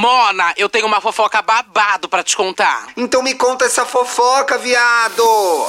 Mona, eu tenho uma fofoca babado pra te contar. Então me conta essa fofoca, viado!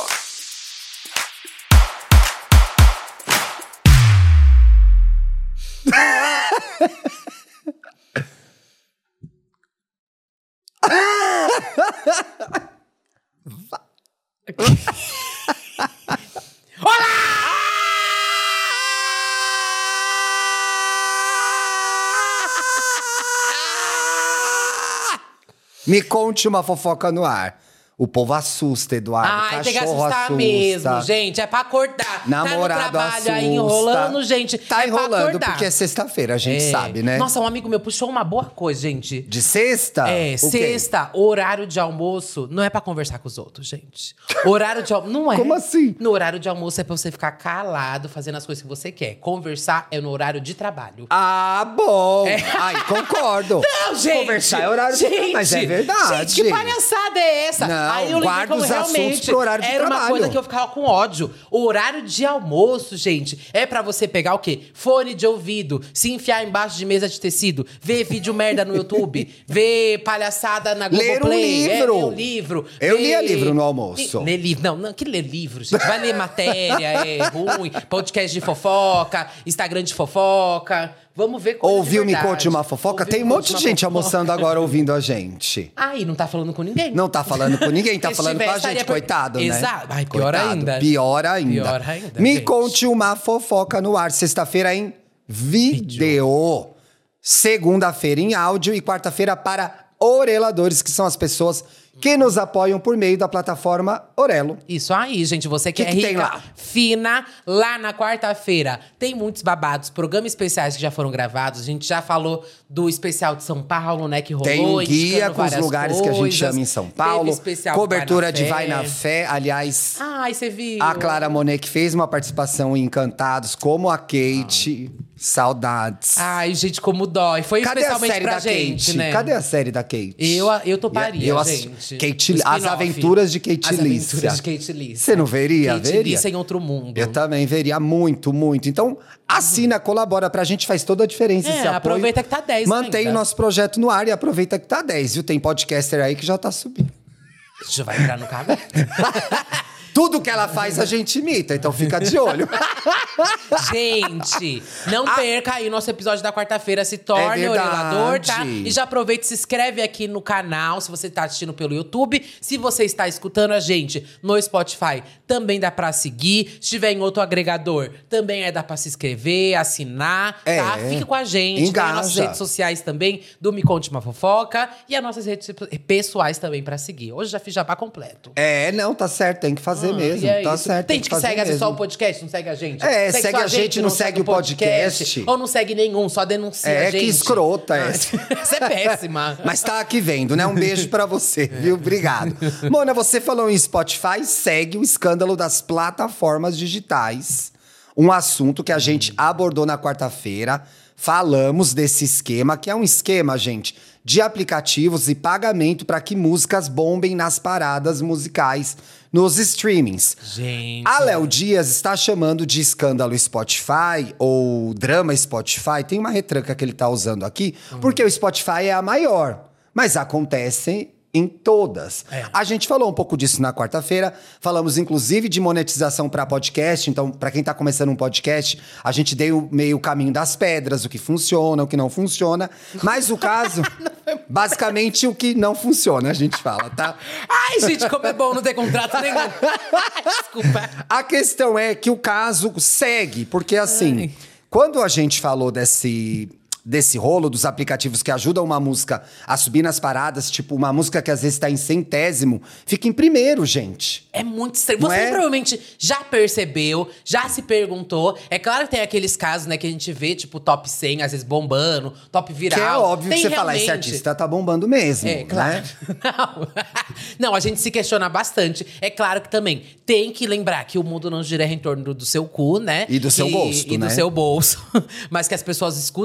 Me conte uma fofoca no ar. O povo assusta, Eduardo. Ai, tem que Cachorro assustar assusta. mesmo, gente. É pra acordar. Namorado tá no trabalho assusta. aí enrolando, gente. Tá é enrolando pra acordar. porque é sexta-feira, a gente sabe, né? Nossa, um amigo meu puxou uma boa coisa, gente. De sexta? É, O quê? sexta, horário de almoço, não é pra conversar com os outros, gente. Horário de almoço, não é. Como assim? No horário de almoço é pra você ficar calado, fazendo as coisas que você quer. Conversar é no horário de trabalho. Ah, bom. Ai, concordo. Não, gente! Conversar é horário de trabalho, mas é verdade. Gente, que palhaçada é essa? Não, aí eu lembrei guarda como os assuntos realmente pro horário de era uma trabalho. coisa que eu ficava com ódio. O horário de almoço, gente, é pra você pegar o quê? Fone de ouvido, se enfiar embaixo de mesa de tecido, ver vídeo merda no YouTube, ver palhaçada na Ler um Globoplay. livro. Ler um livro. Eu lia livro no almoço. Ler livro. Não, que ler livro, gente. Vai ler matéria, é ruim. Podcast de fofoca, Instagram de fofoca. Vamos ver coisa Ouviu de Me verdade. Conte Uma Fofoca? Ouviu Tem um Me monte Conte de Uma gente Fofoca. almoçando agora ouvindo a gente. Ai, não tá falando com ninguém. Não tá falando com ninguém, tá Se falando com a tivesse, gente, estaria coitado, né? Exato. Ai, pior Coitado. ainda. Pior ainda. Pior ainda, Me gente. conte uma fofoca no ar. Sexta-feira em vídeo. Segunda-feira em áudio e quarta-feira para oreladores, que são as pessoas que nos apoiam por meio da plataforma Orelo. Isso aí, gente. Você que é que rica, tem lá? fina, lá na quarta-feira. Tem muitos babados, programas especiais que já foram gravados. A gente já falou do especial de São Paulo, né? Que rolou, Tem um guia indicando com os várias lugares que a gente coisas. chama em São Teve Paulo. especial Cobertura de Vai Vai na Fé. Aliás, Ai, você viu? a Clara Monet que fez uma participação em Encantados, como a Kate. Saudades. Ai, gente, como dói. Foi Cadê a especialmente série pra da gente, Kate? né? Cadê a série da Kate? Eu toparia, Eu gente. Kate, O As spin-off. Aventuras de Kate As Lícia. Aventuras de Kate Lícia. Você não veria? Kate Veria? Lícia em outro mundo. Eu também veria muito, muito. Então, assina, colabora pra gente, faz toda a diferença esse apoio. Aproveita que tá 10 Mantém ainda. o nosso projeto no ar e aproveita que tá 10, viu? Tem podcaster aí que já tá subindo. Já vai entrar no carro. Tudo que ela faz a gente imita, então fica de olho. Gente, não perca aí o nosso episódio da quarta-feira. Se torne É orelador, tá? verdade. E já aproveita e se inscreve aqui no canal, se você tá assistindo pelo YouTube. Se você está escutando a gente no Spotify, também dá pra seguir. Se tiver em outro agregador, também dá pra se inscrever, assinar, tá? Fique com a gente. Tem Engaja. as nossas redes sociais também, do Me Conte Uma Fofoca. E as nossas redes pessoais também pra seguir. Hoje já fiz jabá completo. Não, tá certo, tem que fazer mesmo. E é Tá isso. certo. Tem que fazer segue mesmo. só o podcast, não segue a gente. Segue só a gente, não segue o podcast. Ou não segue nenhum, só denuncia a gente. Que escrota essa. Você é péssima. Mas tá aqui vendo, né? Um beijo pra você, viu? Obrigado. Mona, você falou em Spotify, segue o escândalo das plataformas digitais. Um assunto que a gente abordou na quarta-feira. Falamos desse esquema, que é um esquema, gente, de aplicativos e pagamento para que músicas bombem nas paradas musicais, nos streamings. Gente. A Léo Dias está chamando de escândalo Spotify ou drama Spotify. Tem uma retranca que ele tá usando aqui, porque o Spotify é a maior. Mas acontece em todas. A gente falou um pouco disso na quarta-feira. Falamos, inclusive, de monetização para podcast. Então, para quem tá começando um podcast, a gente deu meio o caminho das pedras, o que funciona, o que não funciona. Mas o caso, basicamente, o que não funciona, a gente fala, tá? Ai, gente, como é bom não ter contrato nenhum. Desculpa. A questão é que o caso segue, porque assim, quando a gente falou desse rolo dos aplicativos que ajudam uma música a subir nas paradas, tipo uma música que às vezes tá em centésimo, fica em primeiro, gente. É muito estranho. Não Você é? provavelmente já percebeu, já se perguntou. É claro que tem aqueles casos, né, que a gente vê, tipo, top 100, às vezes bombando, top viral. Que é óbvio Tem que você fala, esse realmente- artista tá bombando mesmo, É, claro. né? Não. Não, a gente se questiona bastante. É claro que também tem que lembrar que o mundo não gira em torno do seu cu, né? E do seu bolso, E né? do seu bolso. Mas que as pessoas escutam todo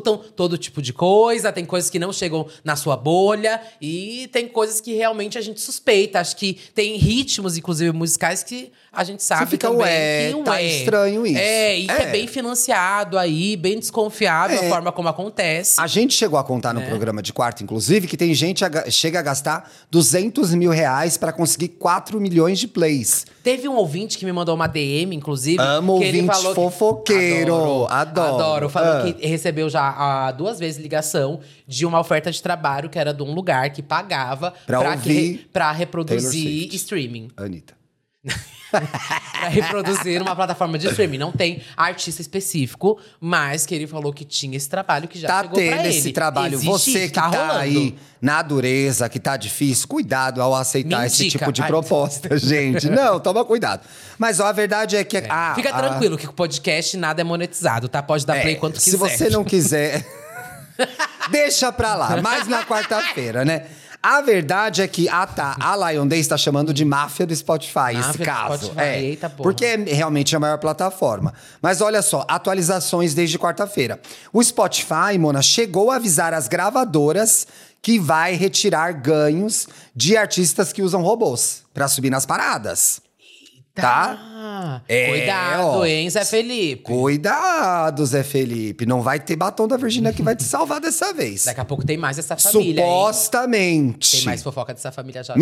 todo tipo de coisa, tem coisas que não chegam na sua bolha e tem coisas que realmente a gente suspeita. Acho que tem ritmos, inclusive musicais, que a gente sabe Você fica, também que tá estranho isso. E que é bem financiado aí, bem desconfiável a forma como acontece. A gente chegou a contar no programa de quarta, inclusive, que tem gente que chega a gastar R$200 mil pra conseguir 4 milhões de plays. Teve um ouvinte que me mandou uma DM, inclusive. Amo que ele ouvinte falou fofoqueiro. Adoro. Falou que recebeu já 2 vezes ligação de uma oferta de trabalho que era de um lugar que pagava pra reproduzir streaming. Anitta. Pra reproduzir uma plataforma de streaming. Não tem artista específico, mas que ele falou que tinha esse trabalho que já chegou pra ele. Tá tendo esse trabalho. Existe, você que tá rolando. aí na dureza, que tá difícil, cuidado ao aceitar esse tipo de proposta, gente. Não, toma cuidado. Mas a verdade é que... Fica tranquilo que o podcast nada é monetizado, tá? Pode dar play quanto quiser. Se você não quiser, deixa pra lá. Mas na quarta-feira, né? A verdade é que a Lion Day está chamando de máfia do Spotify, esse caso. Spotify. Eita, porra. Porque é realmente a maior plataforma. Mas olha só, atualizações desde quarta-feira. O Spotify, Mona, chegou a avisar as gravadoras que vai retirar ganhos de artistas que usam robôs pra subir nas paradas. Tá? Cuidado, hein, Zé Felipe. Cuidado, Zé Felipe. Não vai ter batom da Virgínia que vai te salvar dessa vez. Daqui a pouco tem mais dessa família, supostamente. Tem mais fofoca dessa família já.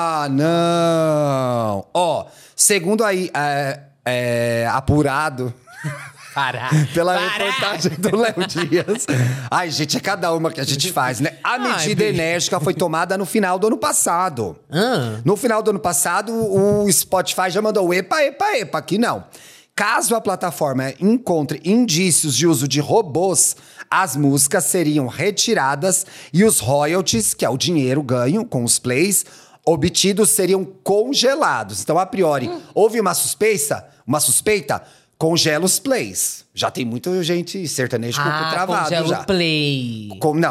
Não. Ó, segundo aí, apurado... Pela reportagem do Léo Dias. Ai, gente, é cada uma que a gente faz, né? A medida enérgica foi tomada no final do ano passado. No final do ano passado, o Spotify já mandou epa, aqui não. Caso a plataforma encontre indícios de uso de robôs, as músicas seriam retiradas e os royalties, que é o dinheiro ganho com os plays, obtidos seriam congelados. Então, a priori, houve uma suspeita, congela os plays. Já tem muita gente sertanejo com o travado congela já. O play.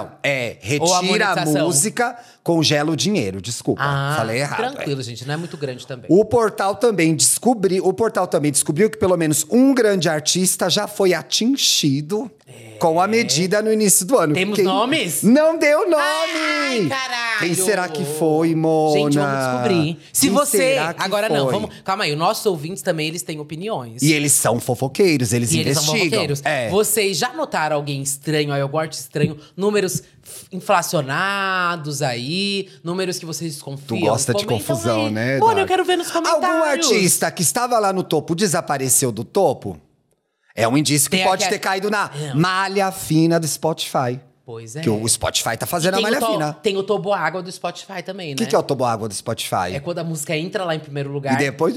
Retira a música, congela o dinheiro. Desculpa, falei errado. Tranquilo, gente, não é muito grande também. O portal também descobriu que pelo menos um grande artista já foi atingido com a medida no início do ano. Temos nomes? Não deu nome! Ai, caralho! Quem será que foi, Mona? Gente, vamos descobrir. Se Quem você... será que Agora foi? não, vamos... Calma aí, os nossos ouvintes também, eles têm opiniões. E eles são fofoqueiros, eles investigam. Eles são fofoqueiros. Vocês já notaram alguém estranho aí, algum artista estranho? Números inflacionados aí, números que vocês desconfiam. Tu gosta de Comentam confusão, aí. né? Mano, eu quero ver nos comentários. Algum artista que estava lá no topo desapareceu do topo? É um indício que pode ter caído na malha fina do Spotify. Pois é. Que o Spotify tá fazendo a malha fina. Tem o toboágua do Spotify também, né? O que é o toboágua do Spotify? É quando a música entra lá em primeiro lugar. E depois...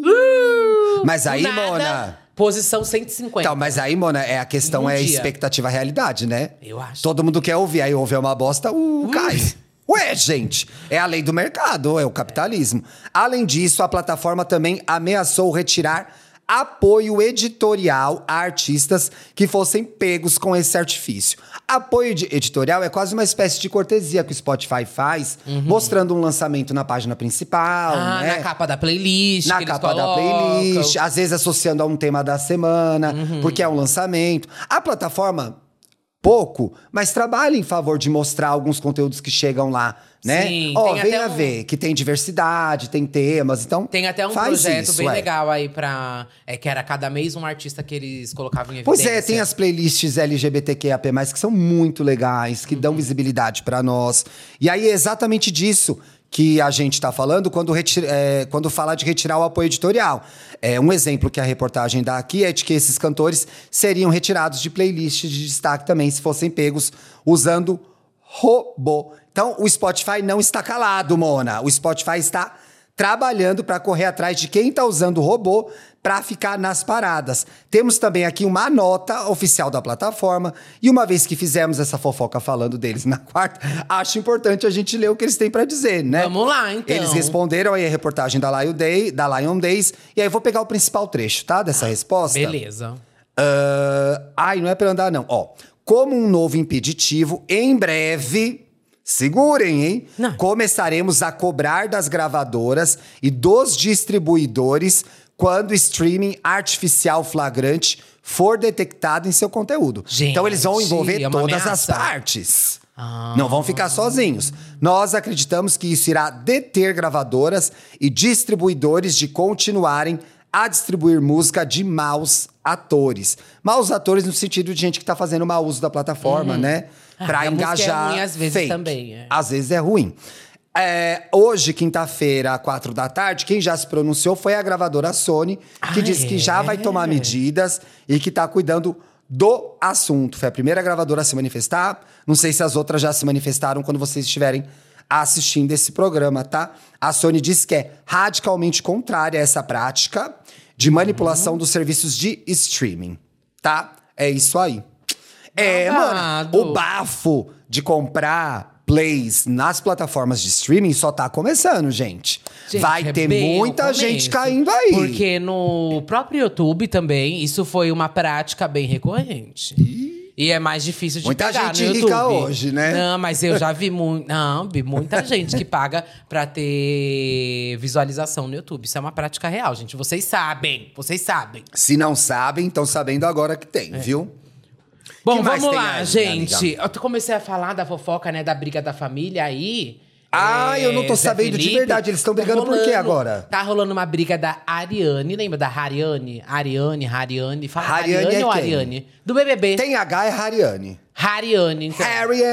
Mas aí, Mona... Posição 150. Então, mas aí, Mona, a questão é expectativa realidade, né? Eu acho. Todo mundo quer ouvir, aí ouvir uma bosta, cai. Ué, gente, é a lei do mercado, é o capitalismo. Além disso, a plataforma também ameaçou retirar apoio editorial a artistas que fossem pegos com esse artifício. Apoio editorial é quase uma espécie de cortesia que o Spotify faz, mostrando um lançamento na página principal, né? Na capa da playlist. Na capa da playlist, às vezes associando a um tema da semana, porque é um lançamento. A plataforma, pouco, mas trabalha em favor de mostrar alguns conteúdos que chegam lá, né? Sim, venha ver que tem diversidade, tem temas, então tem até um projeto bem legal aí pra... que era cada mês um artista que eles colocavam em evidência. Pois tem as playlists LGBTQIAP+, que são muito legais, que dão visibilidade pra nós. E aí é exatamente disso que a gente tá falando quando fala de retirar o apoio editorial. Um exemplo que a reportagem dá aqui é de que esses cantores seriam retirados de playlists de destaque também, se fossem pegos usando robô. Então, o Spotify não está calado, Mona. O Spotify está trabalhando para correr atrás de quem está usando robô para ficar nas paradas. Temos também aqui uma nota oficial da plataforma. E uma vez que fizemos essa fofoca falando deles na quarta, acho importante a gente ler o que eles têm para dizer, né? Vamos lá, então. Eles responderam aí a reportagem da Lion Days. E aí eu vou pegar o principal trecho, tá? Dessa resposta. Beleza. Não é para andar, não. Como um novo impeditivo, em breve... Segurem, hein? Começaremos a cobrar das gravadoras e dos distribuidores quando o streaming artificial flagrante for detectado em seu conteúdo. Gente, Então eles vão envolver é uma todas ameaça. as partes. Não vão ficar sozinhos. Nós acreditamos que isso irá deter gravadoras e distribuidores de continuarem a distribuir música de maus atores. Maus atores no sentido de gente que tá fazendo mau uso da plataforma, né? Pra a música engajar. é ruim, às vezes, fake. também, é. Às vezes é ruim. Hoje, quinta-feira, 4 da tarde, quem já se pronunciou foi a gravadora Sony, que disse que já vai tomar medidas e que tá cuidando do assunto. Foi a primeira gravadora a se manifestar. Não sei se as outras já se manifestaram quando vocês estiverem assistindo esse programa, tá? A Sony disse que é radicalmente contrária a essa prática de manipulação dos serviços de streaming, tá? É isso aí. Babado. Mano, o bafo de comprar plays nas plataformas de streaming só tá começando, gente. Vai é ter bem muita o começo. gente caindo aí. Porque no próprio YouTube também, isso foi uma prática bem recorrente. E é mais difícil de Muita pegar gente no rica YouTube. hoje, né? Não, mas eu já vi vi muita gente que paga pra ter visualização no YouTube. Isso é uma prática real, gente. Vocês sabem. Se não sabem, estão sabendo agora que tem, viu? Bom, Que mais vamos tem lá, aí, gente. amiga? Eu comecei a falar da fofoca, né, da briga da família aí. Eu não tô Zé sabendo de Felipe, verdade. Eles estão tá brigando por quê rolando- agora? Tá rolando uma briga da Ariane. Lembra da Ariane? Ariane. Fala Ariane Ariane é ou quem? Ariane? Do BBB. Tem H, é Hariane. Ariane, então.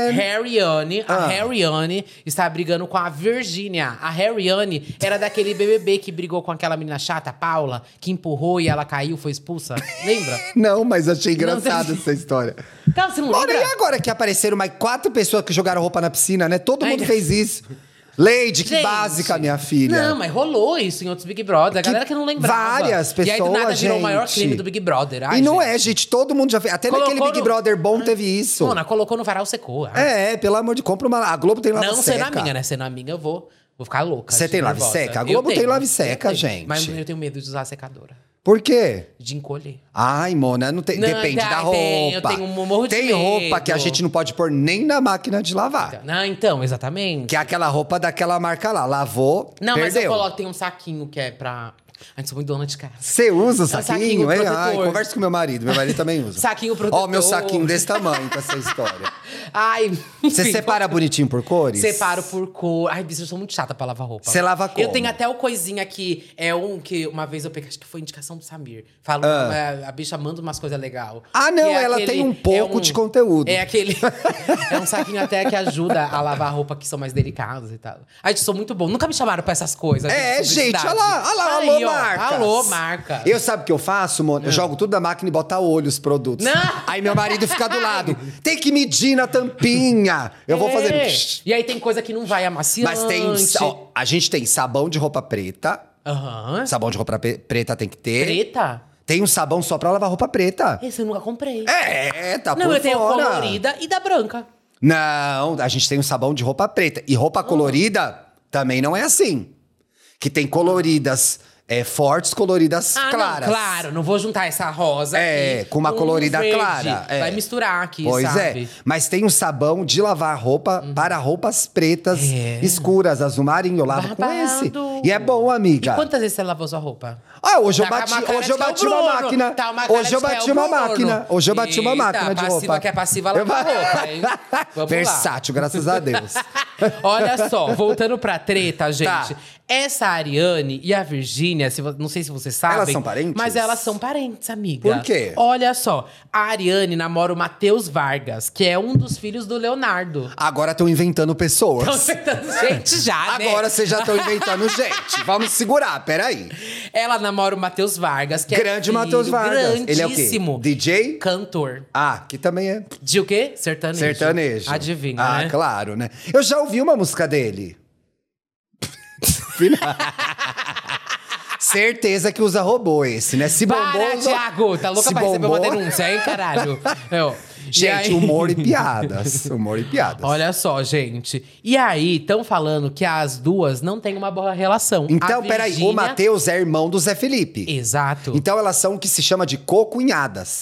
Hariane. A Hariane está brigando com a Virgínia. A Hariane era daquele BBB que brigou com aquela menina chata, a Paula, que empurrou e ela caiu, foi expulsa. Lembra? Não, mas achei engraçada Não, essa história. Então, você não Ora, lembra? e agora que apareceram mais 4 pessoas que jogaram roupa na piscina, né? Todo mundo Ai, fez isso. Lady, que Gente, básica, minha filha. Não, mas rolou isso em outros Big Brother. A galera que não lembrava. várias E aí do nada pessoas, virou o maior gente. crime do Big Brother. Ai, E não gente. é, gente. Todo mundo já fez. Até naquele Colocou Big no- Brother bom teve isso. Mona, colocou no varal, secou. Ai. Pelo amor de... Compra uma... A Globo tem lava Não seca. sendo a minha, né? Sendo a minha, eu vou ficar louca. Você de tem lave nervosa. seca? A Eu Globo tem tenho, lave eu seca, tenho. gente. Mas eu tenho medo de usar a secadora. Por quê? De encolher. Ai, Mona, não tem... Não, depende da roupa. eu tenho um morro de Tem medo. roupa que a gente não pode pôr nem na máquina de lavar. Não, então, exatamente. Que é aquela roupa daquela marca lá. Lavou, Não, mas perdeu. eu coloco, tem um saquinho que é pra... A gente sou muito dona de casa. Você usa o saquinho saquinho? hein? protetor. Ai, conversa com meu marido. Meu marido também usa. Saquinho protetor. Ó, meu saquinho desse tamanho com essa história. Ai, Você enfim, separa bonitinho por cores? Separo por cor. Ai, bicho, eu sou muito chata pra lavar roupa. Você lava como? Eu tenho até o coisinha que é um que uma vez eu peguei, acho que foi indicação do Samir. Falou, a bicha manda umas coisas legais. Ah, não, ela tem um pouco de conteúdo. É aquele. É um saquinho até que ajuda a lavar roupa que são mais delicadas e tal. Ai, sou muito bom. Nunca me chamaram pra essas coisas. Gente, olha lá, Aí, alô, ó, marcas. Alô, marca. Eu sabe o que eu faço, Mona? Eu jogo tudo na máquina e boto a olho os produtos. Não. Aí meu marido fica do lado. Tem que medir na tampinha. Eu vou fazer... E aí tem coisa que não vai amaciante. Mas tem... Ó, a gente tem sabão de roupa preta. Aham. Sabão de roupa preta tem que ter. Preta? Tem um sabão só pra lavar roupa preta. Esse eu nunca comprei. Tá Não, por eu tenho fora. colorida e da branca. Não, a gente tem um sabão de roupa preta. E roupa colorida também não é assim. Que tem coloridas fortes, coloridas claras. Não, claro. Não vou juntar essa rosa aqui com uma colorida verde. clara. Vai misturar aqui, Pois sabe? Mas tem um sabão de lavar roupa para roupas pretas escuras, azul marinho. Eu lavo com esse. Babado. E é bom, amiga. E quantas vezes você lavou sua roupa? Hoje eu Tá com bati, uma cara hoje eu de que é o bati uma Bruno. máquina. Tá uma cara Hoje eu de que é bati o uma Bruno. máquina. Hoje eu bati uma Eita, máquina de passiva roupa. que é passiva, lava roupa, hein? Vamos lá. Versátil, graças a Deus. Olha só, voltando pra treta, gente. Tá. Essa Ariane e a Virgínia, não sei se vocês sabem. Elas são parentes? Mas elas são parentes, amiga. Por quê? Olha só, a Ariane namora o Matheus Vargas, que é um dos filhos do Leonardo. Agora estão inventando pessoas. Estão inventando gente já, né? Agora vocês já estão inventando gente. Vamos segurar, peraí. Ela namora o Matheus Vargas, que Grande é Matheus Vargas. Ele é o quê? grandíssimo. DJ? Cantor. Ah, que também é De o quê? Sertanejo. sertanejo. Adivinha, Ah, né? claro, né? Eu já ouvi uma música dele. Certeza que usa robô esse, né? Se bombou... Para, usou- Thiago! Tá louca Se pra receber uma bombou- denúncia, hein, caralho? E Gente, aí- humor e piadas. Humor e piadas. Olha só, gente. E aí, estão falando que as duas não têm uma boa relação. Então, A peraí. Virgínia- O Matheus é irmão do Zé Felipe. Exato. Então, elas são o que se chama de cocunhadas.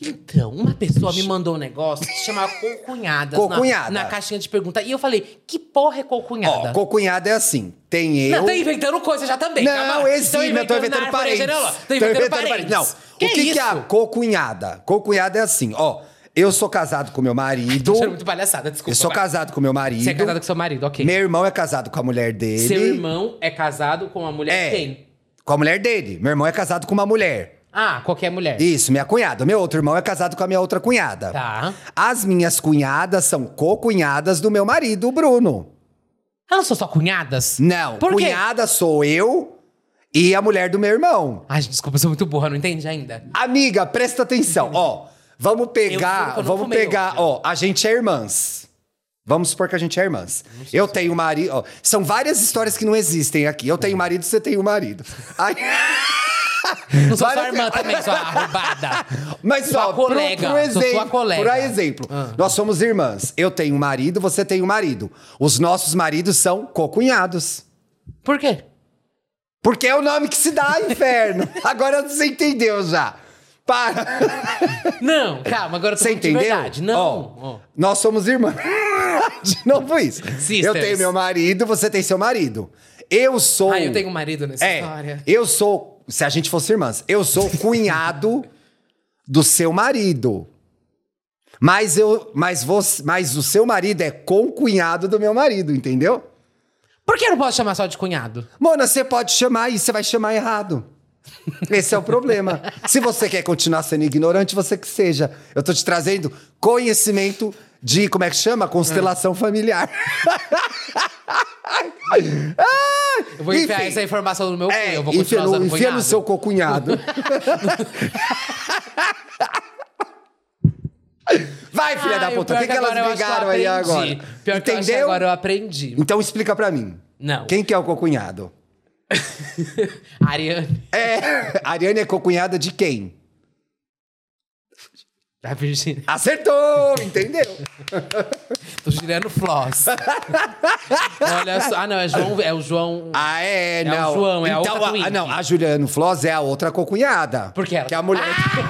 Então, uma pessoa me mandou um negócio que se chamava cocunhadas. Cocunhada. Na caixinha de pergunta. E eu falei, que porra é cocunhada? Ó, cocunhada é assim, tem eu... Não, tá inventando coisa já também. Não, exime, eu tô inventando parentes. Tô inventando parentes. Não, o que é a cocunhada? Cocunhada é assim, ó. Eu sou casado com meu marido. Tô muito palhaçada, desculpa. Eu sou casado com meu marido. Você é casado com seu marido, ok. Meu irmão é casado com a mulher dele. Seu irmão é casado com a mulher de quem? Com a mulher dele. Meu irmão é casado com uma mulher. Ah, qualquer mulher. Isso, minha cunhada. Meu outro irmão é casado com a minha outra cunhada. Tá. As minhas cunhadas são co-cunhadas do meu marido, o Bruno. Elas são só cunhadas? Não, Por quê? cunhada sou eu e a mulher do meu irmão. Ai, desculpa, eu sou muito burra, não entendi ainda. Amiga, presta atenção. Ó, vamos pegar, ó, a gente é irmãs. Vamos supor que a gente é irmãs. Eu tenho marido, ó, são várias histórias que não existem aqui. Eu tenho marido, você tem um marido. Aí... Não sou sua irmã também, sua arrombada. Mas sua só, colega, pro exemplo, sou sua colega. Por exemplo, nós somos irmãs. Eu tenho um marido, você tem um marido. Os nossos maridos são cocunhados. Por quê? Porque é o nome que se dá, inferno. Agora você entendeu já. Para. Não, calma, agora eu tô Você falando de entendeu? verdade. Não. Ó, nós somos irmãs. De novo isso. Sisters. Eu tenho meu marido, você tem seu marido. Eu sou... Ah, eu tenho um marido nessa história. Eu sou... Se a gente fosse irmãs, eu sou cunhado do seu marido. Mas o seu marido é concunhado do meu marido, entendeu? Por que eu não posso chamar só de cunhado? Mona, você pode chamar e você vai chamar errado. Esse é o problema. Se você quer continuar sendo ignorante, você que seja. Eu tô te trazendo conhecimento de, como é que chama? Constelação familiar. Eu vou enfiar essa informação no meu cu, eu vou continuar usando cunhado. Enfia no seu cocunhado. Vai, filha da puta, o que elas brigaram aí agora? Pior que eu acho que agora eu aprendi. Então explica pra mim. Não. Quem que é o cocunhado? Ariane. A Ariane é cocunhada de quem? Da Virgínia. Acertou, entendeu? Tô girando floss. Olha só. Ah, não, é o João. Ah, é, não. É o João, é então, a outra Twink. não, a Juliana Floss é a outra cocunhada. Por quê? Que é a mulher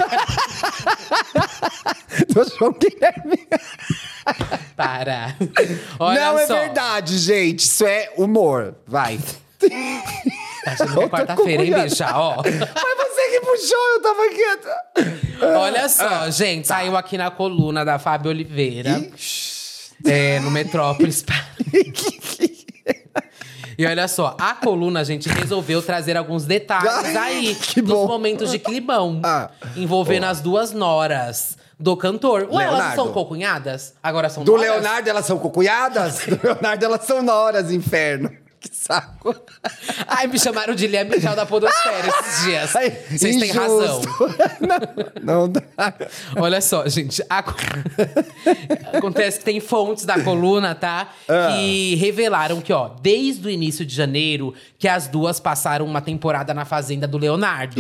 do João Guilherme. Para. Olha não só. é verdade, gente. Isso é humor. Vai. Tá achando que é quarta-feira, hein, bicha? Ó. Mas você que puxou, eu tava quieta. Olha só, gente. Saiu aqui na coluna da Fábio Oliveira. No Metrópolis. E olha só, a coluna, a gente resolveu trazer alguns detalhes aí dos momentos de climão. Envolvendo as duas noras do cantor. Ué, elas não são cocunhadas? Agora são noras? Do Leonardo, elas são cocunhadas? Do Leonardo, eelas são noras, inferno. Que saco. Ai, me chamaram de Lia Michel da podosfera esses dias. Ai, vocês têm razão. Não dá. Olha só, gente. Acontece que tem fontes da coluna, tá? Que revelaram que, ó, desde o início de janeiro, que as duas passaram uma temporada na fazenda do Leonardo.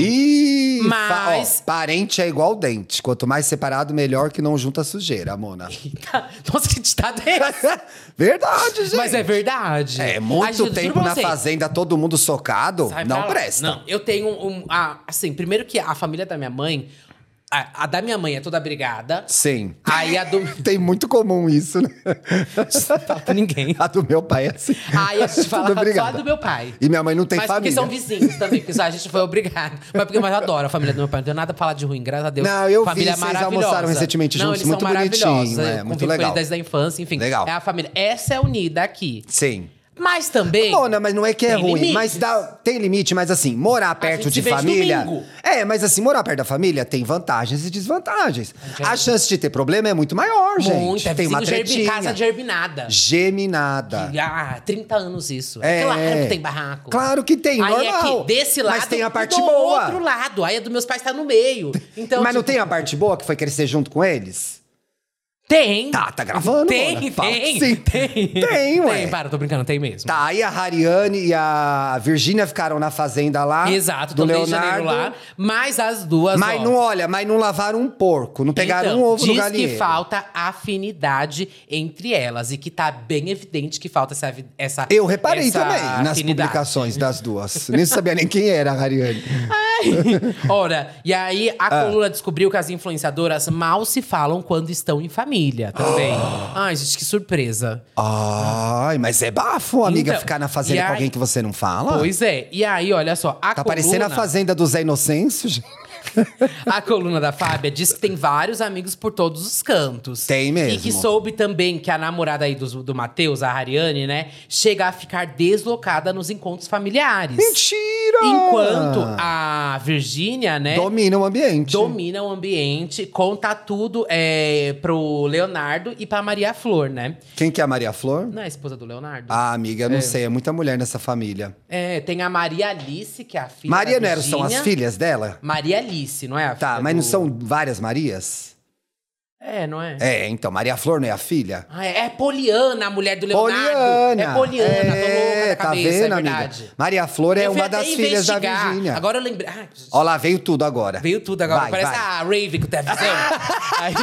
Mas... Ó, parente é igual dente. Quanto mais separado, melhor, que não junta sujeira, Mona. Nossa, que ditado é esse? Verdade, gente. Mas é verdade. É, muito tempo na fazenda, todo mundo socado, não presta. Não, eu tenho assim, primeiro que a família da minha mãe... A da minha mãe é toda brigada. Sim. Aí a do... Tem muito comum isso, né? Não fala pra ninguém. A do meu pai é assim. Aí a gente fala só a do meu pai. E minha mãe não tem família. Mas porque são vizinhos também, porque só a gente foi obrigado. Mas eu adoro a família do meu pai, não tenho nada pra falar de ruim, graças a Deus. Não, eu família vi, vocês maravilhosa. almoçaram recentemente juntos, eles muito são bonitinho, muito legal. Desde a infância, enfim. Legal. É a família. Essa é unida aqui. Sim. Mas também... Mona, mas não é que é ruim. limites. Mas tem limite, mas assim, morar perto de família... domingo. Mas assim, morar perto da família tem vantagens e desvantagens. A chance de ter problema é muito maior, gente. Tem uma tretinha. Casa germinada. Geminada. 30 anos isso. Claro que tem barraco. Claro que tem, aí normal. É que desse lado mas tem a parte do boa. outro lado. Aí a dos meus pais tá no meio. Então, mas não tem a parte boa, que foi crescer junto com eles? Tem. Tá gravando, Tem, Mona? tem. Tem, ué. Tem, para, tô brincando, tem mesmo. Tá, aí a Hariane e a Virgínia ficaram na fazenda lá. Exato, do desde Leonardo. janeiro lá. Mas as duas, mas não lavaram um porco, não pegaram um ovo no galinheiro. Diz que falta afinidade entre elas e que tá bem evidente que falta essa Eu reparei essa também nas afinidade. publicações das duas. Nem sabia nem quem era a Hariane. Ai, Ora, e aí a coluna descobriu que as influenciadoras mal se falam quando estão em família também. Ai, gente, que surpresa. Ai, mas é bafo, amiga, Então, ficar na fazenda e com aí- alguém que você não fala. Pois é. E aí, olha só, a Tá coluna… parecendo a fazenda do Zé Inocêncio, gente. A coluna da Fábia diz que tem vários amigos por todos os cantos. Tem mesmo. E que soube também que a namorada aí do Matheus, a Ariane, né, chega a ficar deslocada nos encontros familiares. Mentira! Enquanto a Virgínia, né, Domina o ambiente. domina o ambiente, conta tudo pro Leonardo e pra Maria Flor, né? Quem que é a Maria Flor? Não é a esposa do Leonardo? Ah, amiga, eu não sei. É muita mulher nessa família. Tem a Maria Alice, que é a filha Maria da não eram, são as Virgínia. filhas dela? Maria Alice, não é a Tá, filha mas do… não são várias Marias? não é? É, então, Maria Flor não é a filha? Ah, é Poliana, a mulher do Leonardo. Poliana! É Poliana, tô louca da tá cabeça, vendo, é amiga? verdade. Maria Flor é Eu fui uma até das filhas da investigar. Virgínia. Agora eu lembrei. Ó lá, veio tudo agora. Veio tudo agora. Vai, Parece vai. a Rave com televisão. Aí…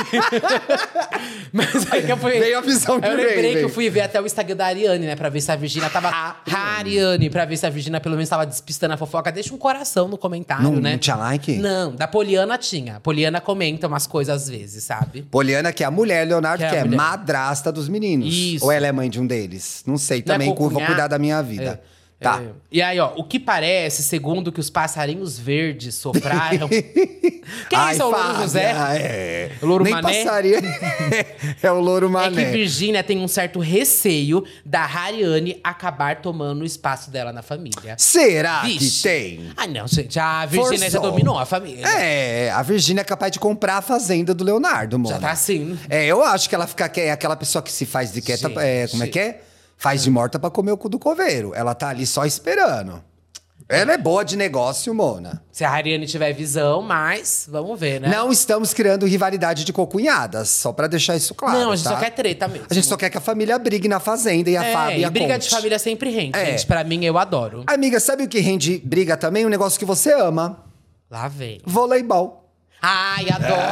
Mas aí que eu fui… Veio a visão de Eu lembrei Rave. que eu fui ver até o Instagram da Ariane, né? Pra ver se a Virgínia tava… Ariane, pra ver se a Virgínia pelo menos tava despistando a fofoca. Deixa um coração no comentário, Não, né? não tinha like? Não, da Poliana tinha. A Poliana comenta umas coisas às vezes, sabe? Poliana, que é a mulher, Leonardo, Que que é a é mulher. madrasta dos meninos. Isso. Ou ela é mãe de um deles? Não sei, Não é também vou cocunhá? cuidar da minha vida. Tá. E aí, ó, o que parece, segundo que os passarinhos verdes sopraram… Quem é Ai, isso? É o Louro Fábia, José? É. O Louro Nem Mané? passaria. É o Louro É Mané. que Virgínia tem um certo receio da Ariane acabar tomando o espaço dela na família. Será Vixe. que tem? Ah, não, gente. A Virgínia já Forçou. dominou a família. É, a Virgínia é capaz de comprar a fazenda do Leonardo, mano. Já tá assim. É, eu acho que ela fica é aquela pessoa que se faz de quieta, Gente. como é que é? Faz de morta pra comer o cu do coveiro. Ela tá ali só esperando. Ela é boa de negócio, Mona. Se a Ariane tiver visão, mas vamos ver, né? Não estamos criando rivalidade de cocunhadas, só pra deixar isso claro. Não, a gente tá? só quer treta mesmo. A gente só quer que a família brigue na fazenda e a Fábia e briga de conte. família sempre rende, É. gente. Pra mim, eu adoro. Amiga, sabe o que rende briga também? Um negócio que você ama. Lá vem. Voleibol. Ai,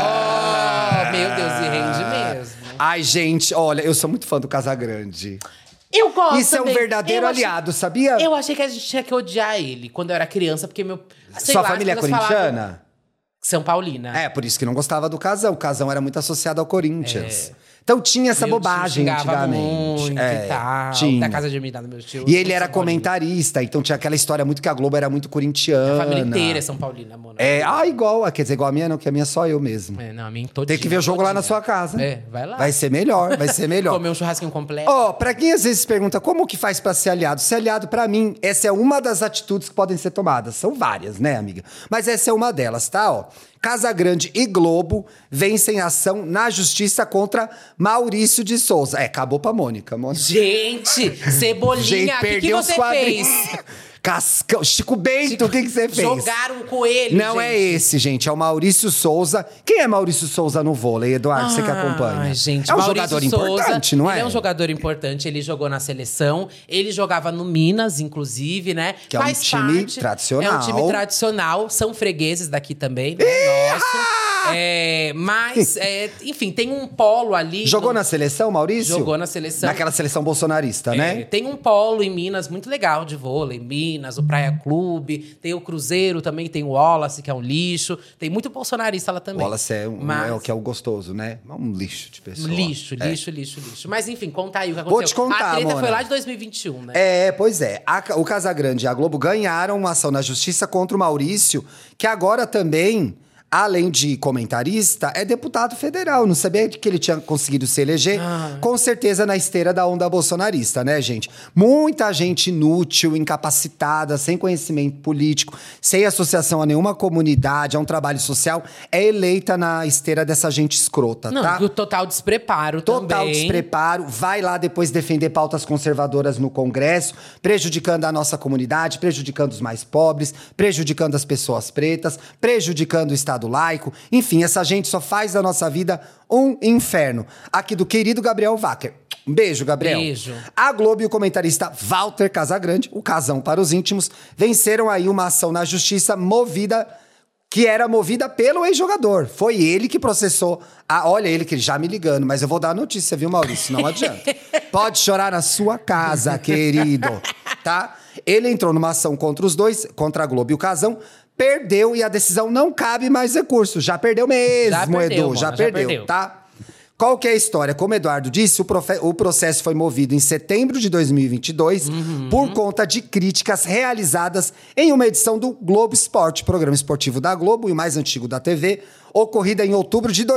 adoro! Meu Deus, e rende mesmo. Ai, gente, olha, eu sou muito fã do Casagrande. Eu gosto Isso é um também. verdadeiro Eu achei- aliado, sabia? Eu achei que a gente tinha que odiar ele quando eu era criança, porque meu… sei Sua lá, as família é pessoas falavam- corintiana? São Paulina. É, por isso que não gostava do Casão. O Casão era muito associado ao Corinthians. Então tinha essa Meu tio bobagem xingava antigamente. muito É, e tal. tinha. Da casa de Emília do meu tio. E ele era São Paulino. comentarista, então tinha aquela história muito que a Globo era muito corintiana. A família inteira é São Paulina, mano. Igual. Quer dizer, igual a minha não, que a minha é só eu mesmo. Não, a minha todinha. Tem que ver o jogo lá na todinha. sua casa. É, vai lá. Vai ser melhor, vai ser melhor. Comer um churrasquinho completo. Ó, pra quem às vezes pergunta como que faz pra ser aliado? Ser aliado, pra mim, essa é uma das atitudes que podem ser tomadas. São várias, né, amiga? Mas essa é uma delas, tá? Ó, Casagrande e Globo vencem ação na justiça contra Maurício de Souza. Acabou pra Mônica. Gente, Cebolinha, o que você fez? Cascão, Chico Bento, o que você fez? Jogaram um coelho, Não gente. é esse, gente. É o Maurício Souza. Quem é Maurício Souza no vôlei, Eduardo? Você que acompanha. Ai, gente, é um Maurício jogador Souza, importante, não é? Ele é um jogador importante, ele jogou na seleção, ele jogava no Minas, inclusive, né? Que é um time tradicional. É um time tradicional, são fregueses daqui também, né? Nosso. Enfim, tem um polo ali. Jogou na seleção, Maurício? Jogou na seleção. Naquela seleção bolsonarista, né? Tem um polo em Minas muito legal de vôlei. Minas, o Praia Clube. Tem o Cruzeiro também, tem o Wallace, que é um lixo. Tem muito bolsonarista lá também. O Wallace é o que é o gostoso, né? É um lixo de pessoa. Lixo. Mas enfim, conta aí o que aconteceu. Vou te contar, a treta Mona. foi lá de 2021, né? Pois é. O Casagrande e a Globo ganharam uma ação na justiça contra o Maurício, que agora também, além de comentarista, é deputado federal. Não sabia que ele tinha conseguido se eleger, com certeza na esteira da onda bolsonarista, né, gente? Muita gente inútil, incapacitada, sem conhecimento político, sem associação a nenhuma comunidade, a um trabalho social, é eleita na esteira dessa gente escrota, Não, tá? o total despreparo Total também. despreparo, vai lá depois defender pautas conservadoras no Congresso, prejudicando a nossa comunidade, prejudicando os mais pobres, prejudicando as pessoas pretas, prejudicando o Estado laico. Enfim, essa gente só faz da nossa vida um inferno. Aqui do querido Gabriel Wacker. Um beijo, Gabriel. Beijo. A Globo e o comentarista Walter Casagrande, o casão para os íntimos, venceram aí uma ação na justiça que era movida pelo ex-jogador. Foi ele que processou. Olha ele que já me ligando, mas eu vou dar a notícia, viu, Maurício? Não adianta. Pode chorar na sua casa, querido, tá? Ele entrou numa ação contra os dois, contra a Globo e o Casão, perdeu e a decisão não cabe mais recurso. Já perdeu mesmo, Já perdeu, Edu. Mona, Já já perdeu, perdeu. tá? Qual que é a história? Como o Eduardo disse, o processo foi movido em setembro de 2022 por conta de críticas realizadas em uma edição do Globo Esporte, programa esportivo da Globo e o mais antigo da TV, ocorrida em outubro de